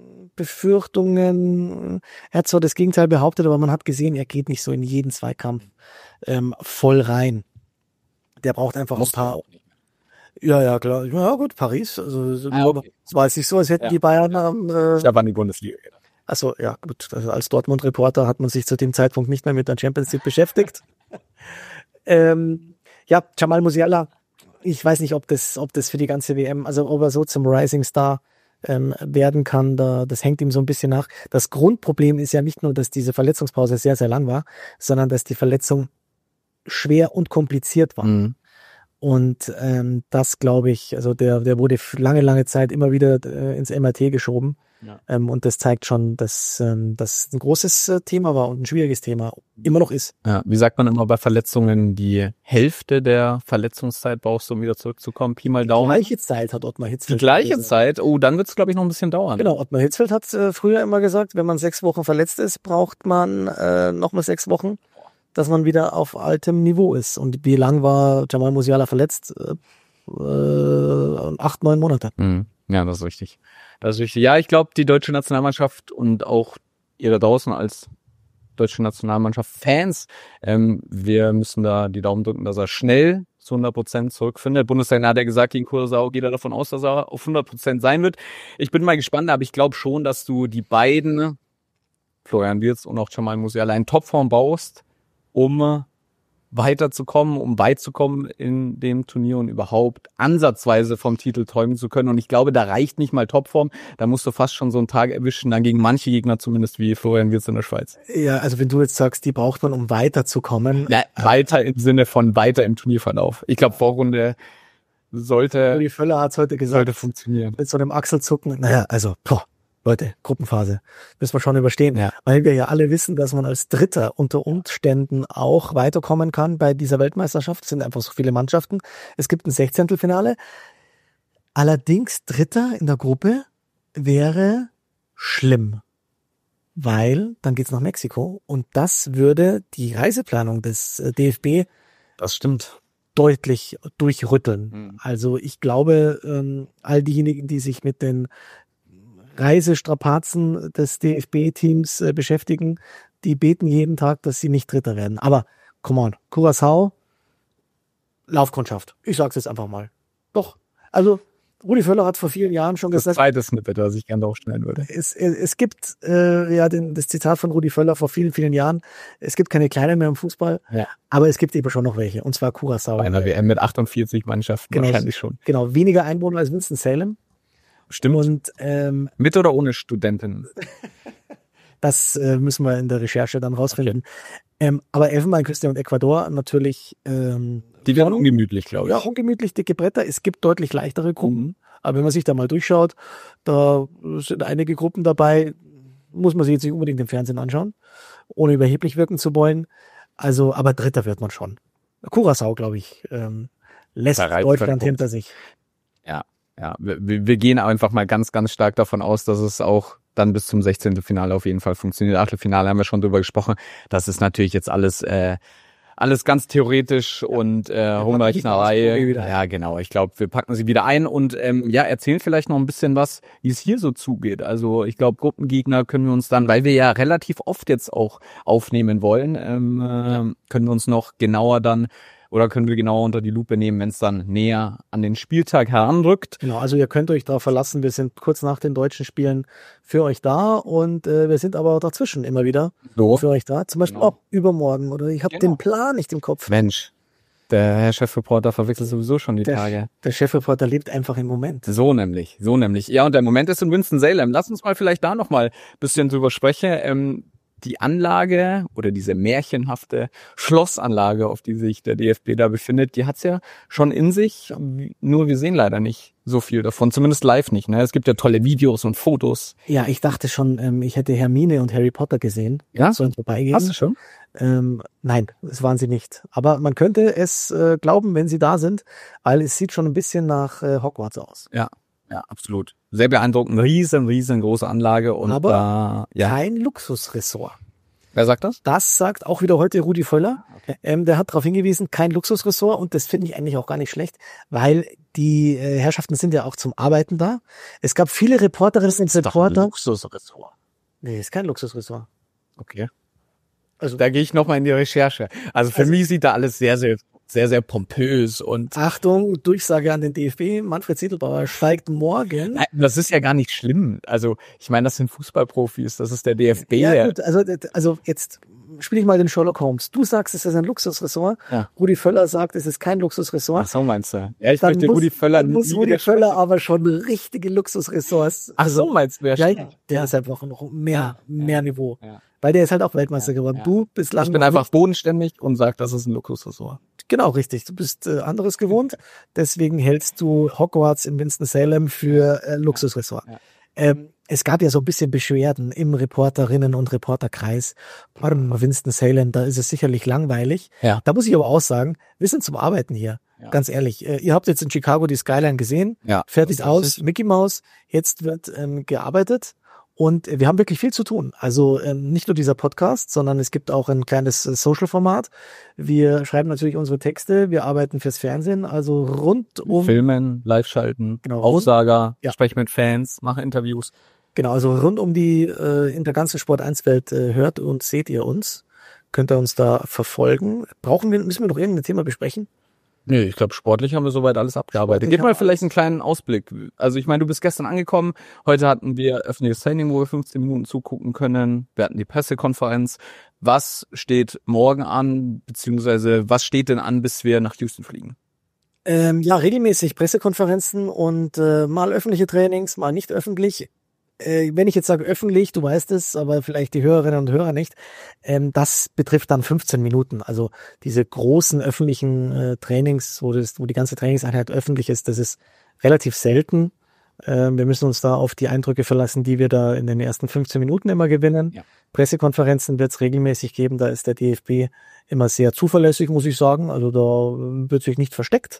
[SPEAKER 1] Befürchtungen, er hat zwar das Gegenteil behauptet, aber man hat gesehen, er geht nicht so in jeden Zweikampf ähm, voll rein. Der braucht einfach
[SPEAKER 2] Muss
[SPEAKER 1] ein paar... Ja, ja, klar. Ja, gut, Paris. Also,
[SPEAKER 2] ah, okay.
[SPEAKER 1] Es war jetzt nicht so, als hätten ja. die Bayern... Ähm, äh,
[SPEAKER 2] da war die Bundesliga.
[SPEAKER 1] Also ja, gut. Also als Dortmund-Reporter hat man sich zu dem Zeitpunkt nicht mehr mit der Champions League beschäftigt. ähm, ja, Jamal Musiala, ich weiß nicht, ob das, ob das für die ganze W M, also ob er so zum Rising Star ähm, werden kann, da, das hängt ihm so ein bisschen nach. Das Grundproblem ist ja nicht nur, dass diese Verletzungspause sehr, sehr lang war, sondern dass die Verletzung schwer und kompliziert war. Mhm. Und ähm, das glaube ich, also der der wurde lange, lange Zeit immer wieder äh, ins M R T geschoben. Ja. Ähm, und das zeigt schon, dass ähm, das ein großes äh, Thema war und ein schwieriges Thema immer noch ist.
[SPEAKER 2] Ja, wie sagt man immer bei Verletzungen, die Hälfte der Verletzungszeit brauchst du, um wieder zurückzukommen? Pi mal Daumen.
[SPEAKER 1] Die gleiche Zeit hat Ottmar Hitzfeld.
[SPEAKER 2] Die gleiche gesagt. Zeit? Oh, dann wird es, glaube ich, noch ein bisschen dauern.
[SPEAKER 1] Genau, Ottmar Hitzfeld hat äh, früher immer gesagt, wenn man sechs Wochen verletzt ist, braucht man äh, nochmal sechs Wochen, dass man wieder auf altem Niveau ist. Und wie lang war Jamal Musiala verletzt? Äh, äh, acht, neun Monate.
[SPEAKER 2] Mhm. Ja, das ist richtig. Das ist richtig. Ja, ich glaube, die deutsche Nationalmannschaft und auch ihr da draußen als deutsche Nationalmannschaft Fans, ähm, wir müssen da die Daumen drücken, dass er schnell zu hundert Prozent zurückfindet. Bundestrainer hat ja gesagt, gegen Curaçao geht er davon aus, dass er auf hundert Prozent sein wird. Ich bin mal gespannt, aber ich glaube schon, dass du die beiden, Florian Wirtz und auch Jamal Musiala, in Topform baust, um weiterzukommen, um weit zu kommen in dem Turnier und überhaupt ansatzweise vom Titel träumen zu können. Und ich glaube, da reicht nicht mal Topform. Da musst du fast schon so einen Tag erwischen, dann gegen manche Gegner zumindest wie Florian Wirtz in der Schweiz.
[SPEAKER 1] Ja, also wenn du jetzt sagst, die braucht man, um weiterzukommen.
[SPEAKER 2] Ja, weiter im Sinne von weiter im Turnierverlauf. Ich glaube, Vorrunde sollte...
[SPEAKER 1] Die Völler hat es heute gesagt.
[SPEAKER 2] Sollte funktionieren.
[SPEAKER 1] Mit so einem Achselzucken. Naja, also, boah. Leute, Gruppenphase, müssen wir schon überstehen, ja. Weil wir ja alle wissen, dass man als Dritter unter Umständen auch weiterkommen kann bei dieser Weltmeisterschaft. Es sind einfach so viele Mannschaften. Es gibt ein Sechzehntelfinale. Allerdings Dritter in der Gruppe wäre schlimm, weil dann geht's nach Mexiko und das würde die Reiseplanung des D F B
[SPEAKER 2] das stimmt
[SPEAKER 1] deutlich durchrütteln.
[SPEAKER 2] Mhm.
[SPEAKER 1] Also ich glaube, ähm, all diejenigen, die sich mit den Reisestrapazen des D F B-Teams äh, beschäftigen, die beten jeden Tag, dass sie nicht Dritter werden. Aber, come on, Curaçao, Laufkundschaft. Ich sag's jetzt einfach mal. Doch. Also, Rudi Völler hat vor vielen Jahren schon
[SPEAKER 2] Das
[SPEAKER 1] gesagt,
[SPEAKER 2] zweite Snippet, das ich gerne aufschneiden würde.
[SPEAKER 1] es, es, es gibt äh, ja den, das Zitat von Rudi Völler vor vielen, vielen Jahren, es gibt keine Kleinen mehr im Fußball,
[SPEAKER 2] Ja.
[SPEAKER 1] aber es gibt eben schon noch welche, und zwar Curaçao.
[SPEAKER 2] Bei einer W M mit achtundvierzig Mannschaften
[SPEAKER 1] Genau.
[SPEAKER 2] wahrscheinlich schon.
[SPEAKER 1] Genau, weniger Einwohner als Winston-Salem.
[SPEAKER 2] Stimmt.
[SPEAKER 1] Und ähm,
[SPEAKER 2] Mit oder ohne Studentinnen?
[SPEAKER 1] das äh, müssen wir in der Recherche dann rausfinden. Ähm, aber Elfenbeinküste und Ecuador natürlich ähm,
[SPEAKER 2] Die werden ungemütlich, glaube ich.
[SPEAKER 1] ja, ungemütlich dicke Bretter. Es gibt deutlich leichtere Gruppen.
[SPEAKER 2] Mhm.
[SPEAKER 1] Aber wenn man sich da mal durchschaut, da sind einige Gruppen dabei, muss man sich jetzt nicht unbedingt im Fernsehen anschauen, ohne überheblich wirken zu wollen. Also, aber Dritter wird man schon. Curaçao, glaube ich, ähm, lässt
[SPEAKER 2] Da reizt
[SPEAKER 1] Deutschland
[SPEAKER 2] der
[SPEAKER 1] hinter sich.
[SPEAKER 2] Ja, ja. Wir, wir gehen einfach mal ganz, ganz stark davon aus, dass es auch dann bis zum sechzehnten Finale auf jeden Fall funktioniert. Achtelfinale haben wir schon drüber gesprochen. Das ist natürlich jetzt alles äh, alles ganz theoretisch und äh, Rumrechnerei. Ja, genau. Ich glaube, wir packen sie wieder ein und ähm, ja, erzählen vielleicht noch ein bisschen was, wie es hier so zugeht. Also ich glaube, Gruppengegner können wir uns dann, weil wir ja relativ oft jetzt auch aufnehmen wollen, ähm, äh, können wir uns noch genauer dann oder können wir genauer unter die Lupe nehmen, wenn es dann näher an den Spieltag heranrückt.
[SPEAKER 1] Genau, also ihr könnt euch darauf verlassen, wir sind kurz nach den deutschen Spielen für euch da und äh, wir sind aber auch dazwischen immer wieder
[SPEAKER 2] So.
[SPEAKER 1] für euch da. Zum Beispiel
[SPEAKER 2] Genau.
[SPEAKER 1] auch übermorgen oder ich habe
[SPEAKER 2] Genau.
[SPEAKER 1] den Plan nicht im Kopf.
[SPEAKER 2] Mensch, der Herr Chefreporter verwechselt sowieso schon die
[SPEAKER 1] Der,
[SPEAKER 2] Tage.
[SPEAKER 1] der Chefreporter lebt einfach im Moment.
[SPEAKER 2] So nämlich, so nämlich. Ja, und der Moment ist in Winston-Salem. Lass uns mal vielleicht da noch mal ein bisschen drüber sprechen. Ähm, die Anlage oder diese märchenhafte Schlossanlage, auf die sich der D F B da befindet, die hat's ja schon in sich, nur wir sehen leider nicht so viel davon, zumindest live nicht. Ne? Es gibt ja tolle Videos und Fotos.
[SPEAKER 1] Ja, ich dachte schon, ähm, ich hätte Hermine und Harry Potter gesehen.
[SPEAKER 2] Ja?
[SPEAKER 1] Sollen vorbeigehen?
[SPEAKER 2] Hast du schon?
[SPEAKER 1] Ähm, nein, das waren sie nicht. Aber man könnte es äh, glauben, wenn sie da sind, weil es sieht schon ein bisschen nach äh, Hogwarts aus.
[SPEAKER 2] Ja, ja, absolut. Sehr beeindruckend, riesen, riesengroße Anlage und
[SPEAKER 1] Aber
[SPEAKER 2] äh, ja.
[SPEAKER 1] kein Luxusressort.
[SPEAKER 2] Wer sagt das?
[SPEAKER 1] Das sagt auch wieder heute Rudi Völler.
[SPEAKER 2] Okay.
[SPEAKER 1] Ähm, der hat darauf hingewiesen, kein Luxusressort, und das finde ich eigentlich auch gar nicht schlecht, weil die äh, Herrschaften sind ja auch zum Arbeiten da. Es gab viele Reporterinnen und Reporter.
[SPEAKER 2] Luxusressort.
[SPEAKER 1] Nee, ist kein Luxusressort.
[SPEAKER 2] Okay.
[SPEAKER 1] Also
[SPEAKER 2] Da gehe ich nochmal in die Recherche. Also für
[SPEAKER 1] Also-
[SPEAKER 2] mich sieht da alles sehr, sehr, sehr, sehr pompös und
[SPEAKER 1] Achtung, Durchsage an den D F B, Manfred Ziedelbauer steigt morgen.
[SPEAKER 2] Nein, das ist ja gar nicht schlimm. Also ich meine, das sind Fußballprofis, das ist der D F B.
[SPEAKER 1] Ja, gut, also, also jetzt spiele ich mal den Sherlock Holmes. Du sagst, es ist ein Luxusressort.
[SPEAKER 2] Ja.
[SPEAKER 1] Rudi Völler sagt, es ist kein Luxusressort.
[SPEAKER 2] Ach so meinst du? Ja, ich
[SPEAKER 1] Dann
[SPEAKER 2] möchte
[SPEAKER 1] muss,
[SPEAKER 2] Rudi Völler
[SPEAKER 1] dann muss
[SPEAKER 2] nie
[SPEAKER 1] Rudi
[SPEAKER 2] wieder-
[SPEAKER 1] Völler aber schon richtige Luxusressorts.
[SPEAKER 2] Ach so meinst du? Ja,
[SPEAKER 1] Ja,
[SPEAKER 2] stimmt.
[SPEAKER 1] der ist einfach noch mehr, mehr Niveau.
[SPEAKER 2] Ja.
[SPEAKER 1] Weil der ist halt auch Weltmeister geworden.
[SPEAKER 2] ja.
[SPEAKER 1] Du bislang.
[SPEAKER 2] Ich bin
[SPEAKER 1] noch
[SPEAKER 2] einfach bodenständig und sag, das ist ein Luxusressort.
[SPEAKER 1] nicht. Genau, richtig. Du bist äh, anderes gewohnt. Deswegen hältst du Hogwarts in Winston-Salem für äh, Luxusressort.
[SPEAKER 2] Ja.
[SPEAKER 1] Ähm, es gab ja so ein bisschen Beschwerden im Reporterinnen- und Reporterkreis. Warum Winston-Salem, da ist es sicherlich langweilig.
[SPEAKER 2] Ja.
[SPEAKER 1] Da muss ich aber auch sagen, wir sind zum Arbeiten hier.
[SPEAKER 2] Ja.
[SPEAKER 1] Ganz ehrlich. Äh, ihr habt jetzt in Chicago die Skyline gesehen.
[SPEAKER 2] Ja.
[SPEAKER 1] Fertig
[SPEAKER 2] Das
[SPEAKER 1] aus,
[SPEAKER 2] ist-
[SPEAKER 1] Mickey Mouse. Jetzt wird ähm, gearbeitet. Und wir haben wirklich viel zu tun. Also ähm, nicht nur dieser Podcast, sondern es gibt auch ein kleines äh, Social-Format. Wir schreiben natürlich unsere Texte, wir arbeiten fürs Fernsehen, also rund um...
[SPEAKER 2] Filmen, Live-Schalten,
[SPEAKER 1] Genau.
[SPEAKER 2] Aufsager,
[SPEAKER 1] Ja.
[SPEAKER 2] spreche mit Fans, mache Interviews.
[SPEAKER 1] Genau, also rund um die äh, in der ganzen Sport eins Welt äh, hört und seht ihr uns. Könnt ihr uns da verfolgen. Brauchen wir, müssen wir noch irgendein Thema besprechen?
[SPEAKER 2] Nee, ich glaube, sportlich haben wir soweit alles abgearbeitet.
[SPEAKER 1] Sportlich
[SPEAKER 2] Gib mal
[SPEAKER 1] haben wir
[SPEAKER 2] vielleicht einen kleinen Ausblick. Also ich meine, du bist gestern angekommen. Heute hatten wir öffentliches Training, wo wir fünfzehn Minuten zugucken können. Wir hatten die Pressekonferenz. Was steht morgen an, beziehungsweise was steht denn an, bis wir nach Houston fliegen?
[SPEAKER 1] Ähm, ja, regelmäßig Pressekonferenzen und äh, mal öffentliche Trainings, mal nicht öffentlich. Äh, wenn ich jetzt sage öffentlich, du weißt es, aber vielleicht die Hörerinnen und Hörer nicht, ähm, das betrifft dann fünfzehn Minuten. Also diese großen öffentlichen äh, Trainings, wo, das, wo die ganze Trainingseinheit öffentlich ist, das ist relativ selten. Ähm, wir müssen uns da auf die Eindrücke verlassen, die wir da in den ersten fünfzehn Minuten immer gewinnen.
[SPEAKER 2] Ja.
[SPEAKER 1] Pressekonferenzen wird es regelmäßig geben, da ist der D F B immer sehr zuverlässig, muss ich sagen. Also da wird sich nicht versteckt.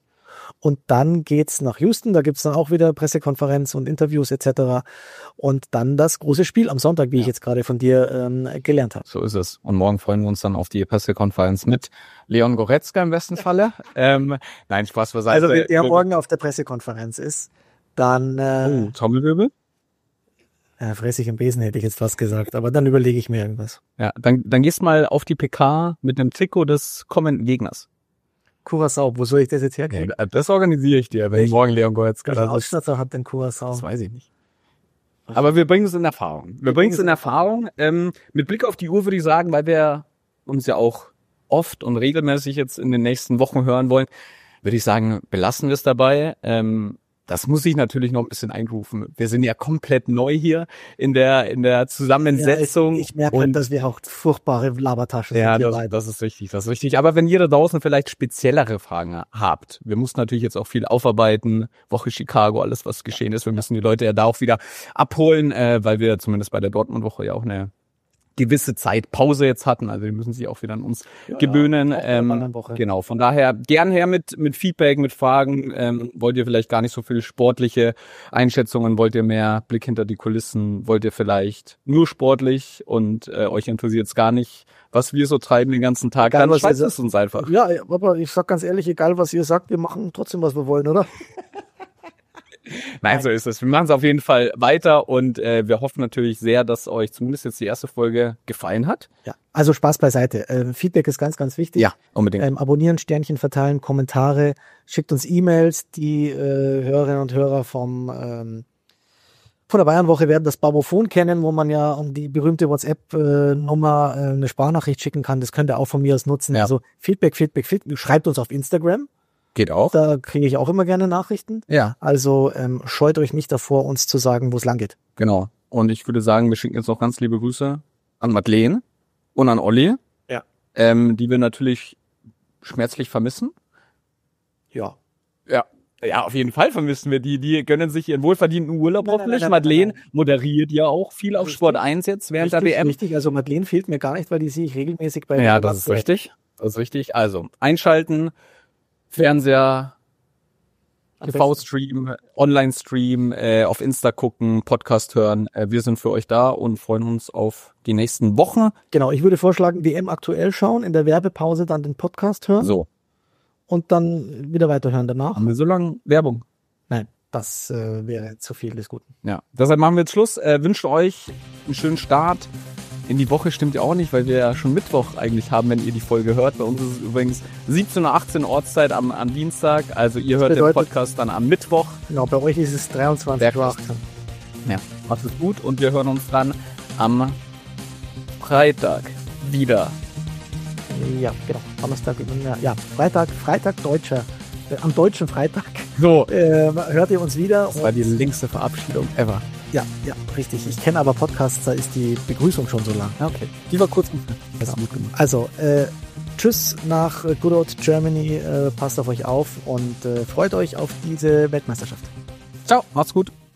[SPEAKER 1] Und dann geht's nach Houston, da gibt's dann auch wieder Pressekonferenz und Interviews et cetera. Und dann das große Spiel am Sonntag, wie ja. ich jetzt gerade von dir ähm, gelernt habe.
[SPEAKER 2] So ist es. Und morgen freuen wir uns dann auf die Pressekonferenz mit Leon Goretzka im besten Falle. ähm, nein, Spaß beiseite.
[SPEAKER 1] Also wenn der morgen auf der Pressekonferenz ist, dann... Äh,
[SPEAKER 2] oh, Trommelwirbel?
[SPEAKER 1] Ja, fress ich im Besen, hätte ich jetzt was gesagt, aber dann überlege ich mir irgendwas.
[SPEAKER 2] Ja, dann, dann gehst mal auf die P K mit einem Trikot des kommenden Gegners.
[SPEAKER 1] Curaçao, wo soll ich das jetzt herkriegen?
[SPEAKER 2] Ja, das organisiere ich dir, wenn ich morgen Leon Goretzka
[SPEAKER 1] da ist. Ausstatter hat denn Curaçao?
[SPEAKER 2] Das weiß ich nicht. Aber wir bringen es in Erfahrung. Wir bringen es in Erfahrung. Ähm, mit Blick auf die Uhr würde ich sagen, weil wir uns ja auch oft und regelmäßig jetzt in den nächsten Wochen hören wollen, würde ich sagen, belassen wir es dabei. Ähm, Das muss ich natürlich noch ein bisschen einrufen. Wir sind ja komplett neu hier in der in der Zusammensetzung.
[SPEAKER 1] Ja, ich, ich merke halt, dass wir auch furchtbare Labertaschen
[SPEAKER 2] ja,
[SPEAKER 1] sind.
[SPEAKER 2] Ja, das, das ist richtig, das ist richtig. Aber wenn ihr da draußen vielleicht speziellere Fragen habt, wir mussten natürlich jetzt auch viel aufarbeiten, Woche Chicago, alles was geschehen ist. Wir müssen die Leute ja da auch wieder abholen, äh, weil wir zumindest bei der Dortmund-Woche ja auch eine gewisse Zeit Pause jetzt hatten, also die müssen sich auch wieder an uns ja, gewöhnen. Ja, ähm, genau, von daher gern her mit mit Feedback, mit Fragen. Ähm, wollt ihr vielleicht gar nicht so viel sportliche Einschätzungen? Wollt ihr mehr Blick hinter die Kulissen? Wollt ihr vielleicht nur sportlich und äh, euch interessiert es gar nicht, was wir so treiben den ganzen Tag?
[SPEAKER 1] Egal,
[SPEAKER 2] dann schreibt es uns einfach.
[SPEAKER 1] Ja, aber ich sag ganz ehrlich, egal was ihr sagt, wir machen trotzdem, was wir wollen, oder?
[SPEAKER 2] Nein, so ist es. Wir machen es auf jeden Fall weiter und äh, wir hoffen natürlich sehr, dass euch zumindest jetzt die erste Folge gefallen hat.
[SPEAKER 1] Ja, also Spaß beiseite. Ähm, Feedback ist ganz, ganz wichtig.
[SPEAKER 2] Ja, unbedingt.
[SPEAKER 1] Ähm, abonnieren, Sternchen verteilen, Kommentare, schickt uns E-Mails. Die äh, Hörerinnen und Hörer vom ähm, von der Bayernwoche werden das Babophon kennen, wo man ja um die berühmte WhatsApp-Nummer äh, eine Sprachnachricht schicken kann. Das könnt ihr auch von mir aus nutzen. Ja. Also Feedback, Feedback, Feedback. Schreibt uns auf Instagram.
[SPEAKER 2] Geht auch.
[SPEAKER 1] Da kriege ich auch immer gerne Nachrichten.
[SPEAKER 2] Ja.
[SPEAKER 1] Also ähm, scheut euch nicht davor, uns zu sagen, wo es lang geht.
[SPEAKER 2] Genau. Und ich würde sagen, wir schicken jetzt noch ganz liebe Grüße an Madeleine und an Olli.
[SPEAKER 1] Ja.
[SPEAKER 2] Ähm, die wir natürlich schmerzlich vermissen.
[SPEAKER 1] Ja.
[SPEAKER 2] Ja. Ja, auf jeden Fall vermissen wir die. Die gönnen sich ihren wohlverdienten Urlaub
[SPEAKER 1] nein,
[SPEAKER 2] hoffentlich.
[SPEAKER 1] Nein, nein,
[SPEAKER 2] Madeleine
[SPEAKER 1] nein, nein.
[SPEAKER 2] moderiert ja auch viel auf
[SPEAKER 1] Richtig.
[SPEAKER 2] Sport eins jetzt während
[SPEAKER 1] richtig,
[SPEAKER 2] der W M.
[SPEAKER 1] Richtig, also Madeleine fehlt mir gar nicht, weil die sehe ich regelmäßig bei...
[SPEAKER 2] Ja, das ist richtig. Das ist richtig. Also, einschalten, Fernseher, T V-Stream, Online-Stream, äh, auf Insta gucken, Podcast hören. Äh, wir sind für euch da und freuen uns auf die nächsten Wochen.
[SPEAKER 1] Genau, ich würde vorschlagen, W M aktuell schauen, in der Werbepause dann den Podcast hören.
[SPEAKER 2] So.
[SPEAKER 1] Und dann wieder weiterhören danach.
[SPEAKER 2] Haben wir so lange Werbung?
[SPEAKER 1] Nein, das äh, wäre zu viel des Guten.
[SPEAKER 2] Ja, deshalb machen wir jetzt Schluss. Äh, wünsche euch einen schönen Start. In die Woche stimmt ja auch nicht, weil wir ja schon Mittwoch eigentlich haben, wenn ihr die Folge hört. Bei uns ist es übrigens siebzehn Uhr achtzehn Ortszeit am, am Dienstag. Also ihr hört den Podcast dann am Mittwoch.
[SPEAKER 1] Genau, bei euch ist es dreiundzwanzig Uhr achtzehn.
[SPEAKER 2] Ja, macht es gut und wir hören uns dann am Freitag wieder.
[SPEAKER 1] Ja, genau. Donnerstag, ja, Freitag, Freitag Deutscher. Äh, am deutschen Freitag.
[SPEAKER 2] So.
[SPEAKER 1] Äh, hört ihr uns wieder.
[SPEAKER 2] Das war die längste Verabschiedung ever.
[SPEAKER 1] Ja, ja, richtig. Ich kenne aber Podcasts, da ist die Begrüßung schon so lang.
[SPEAKER 2] Okay. Die war kurz und
[SPEAKER 1] das ist gut gemacht. Also, äh, tschüss nach Good Old Germany. Äh, passt auf euch auf und äh, freut euch auf diese Weltmeisterschaft.
[SPEAKER 2] Ciao, macht's gut.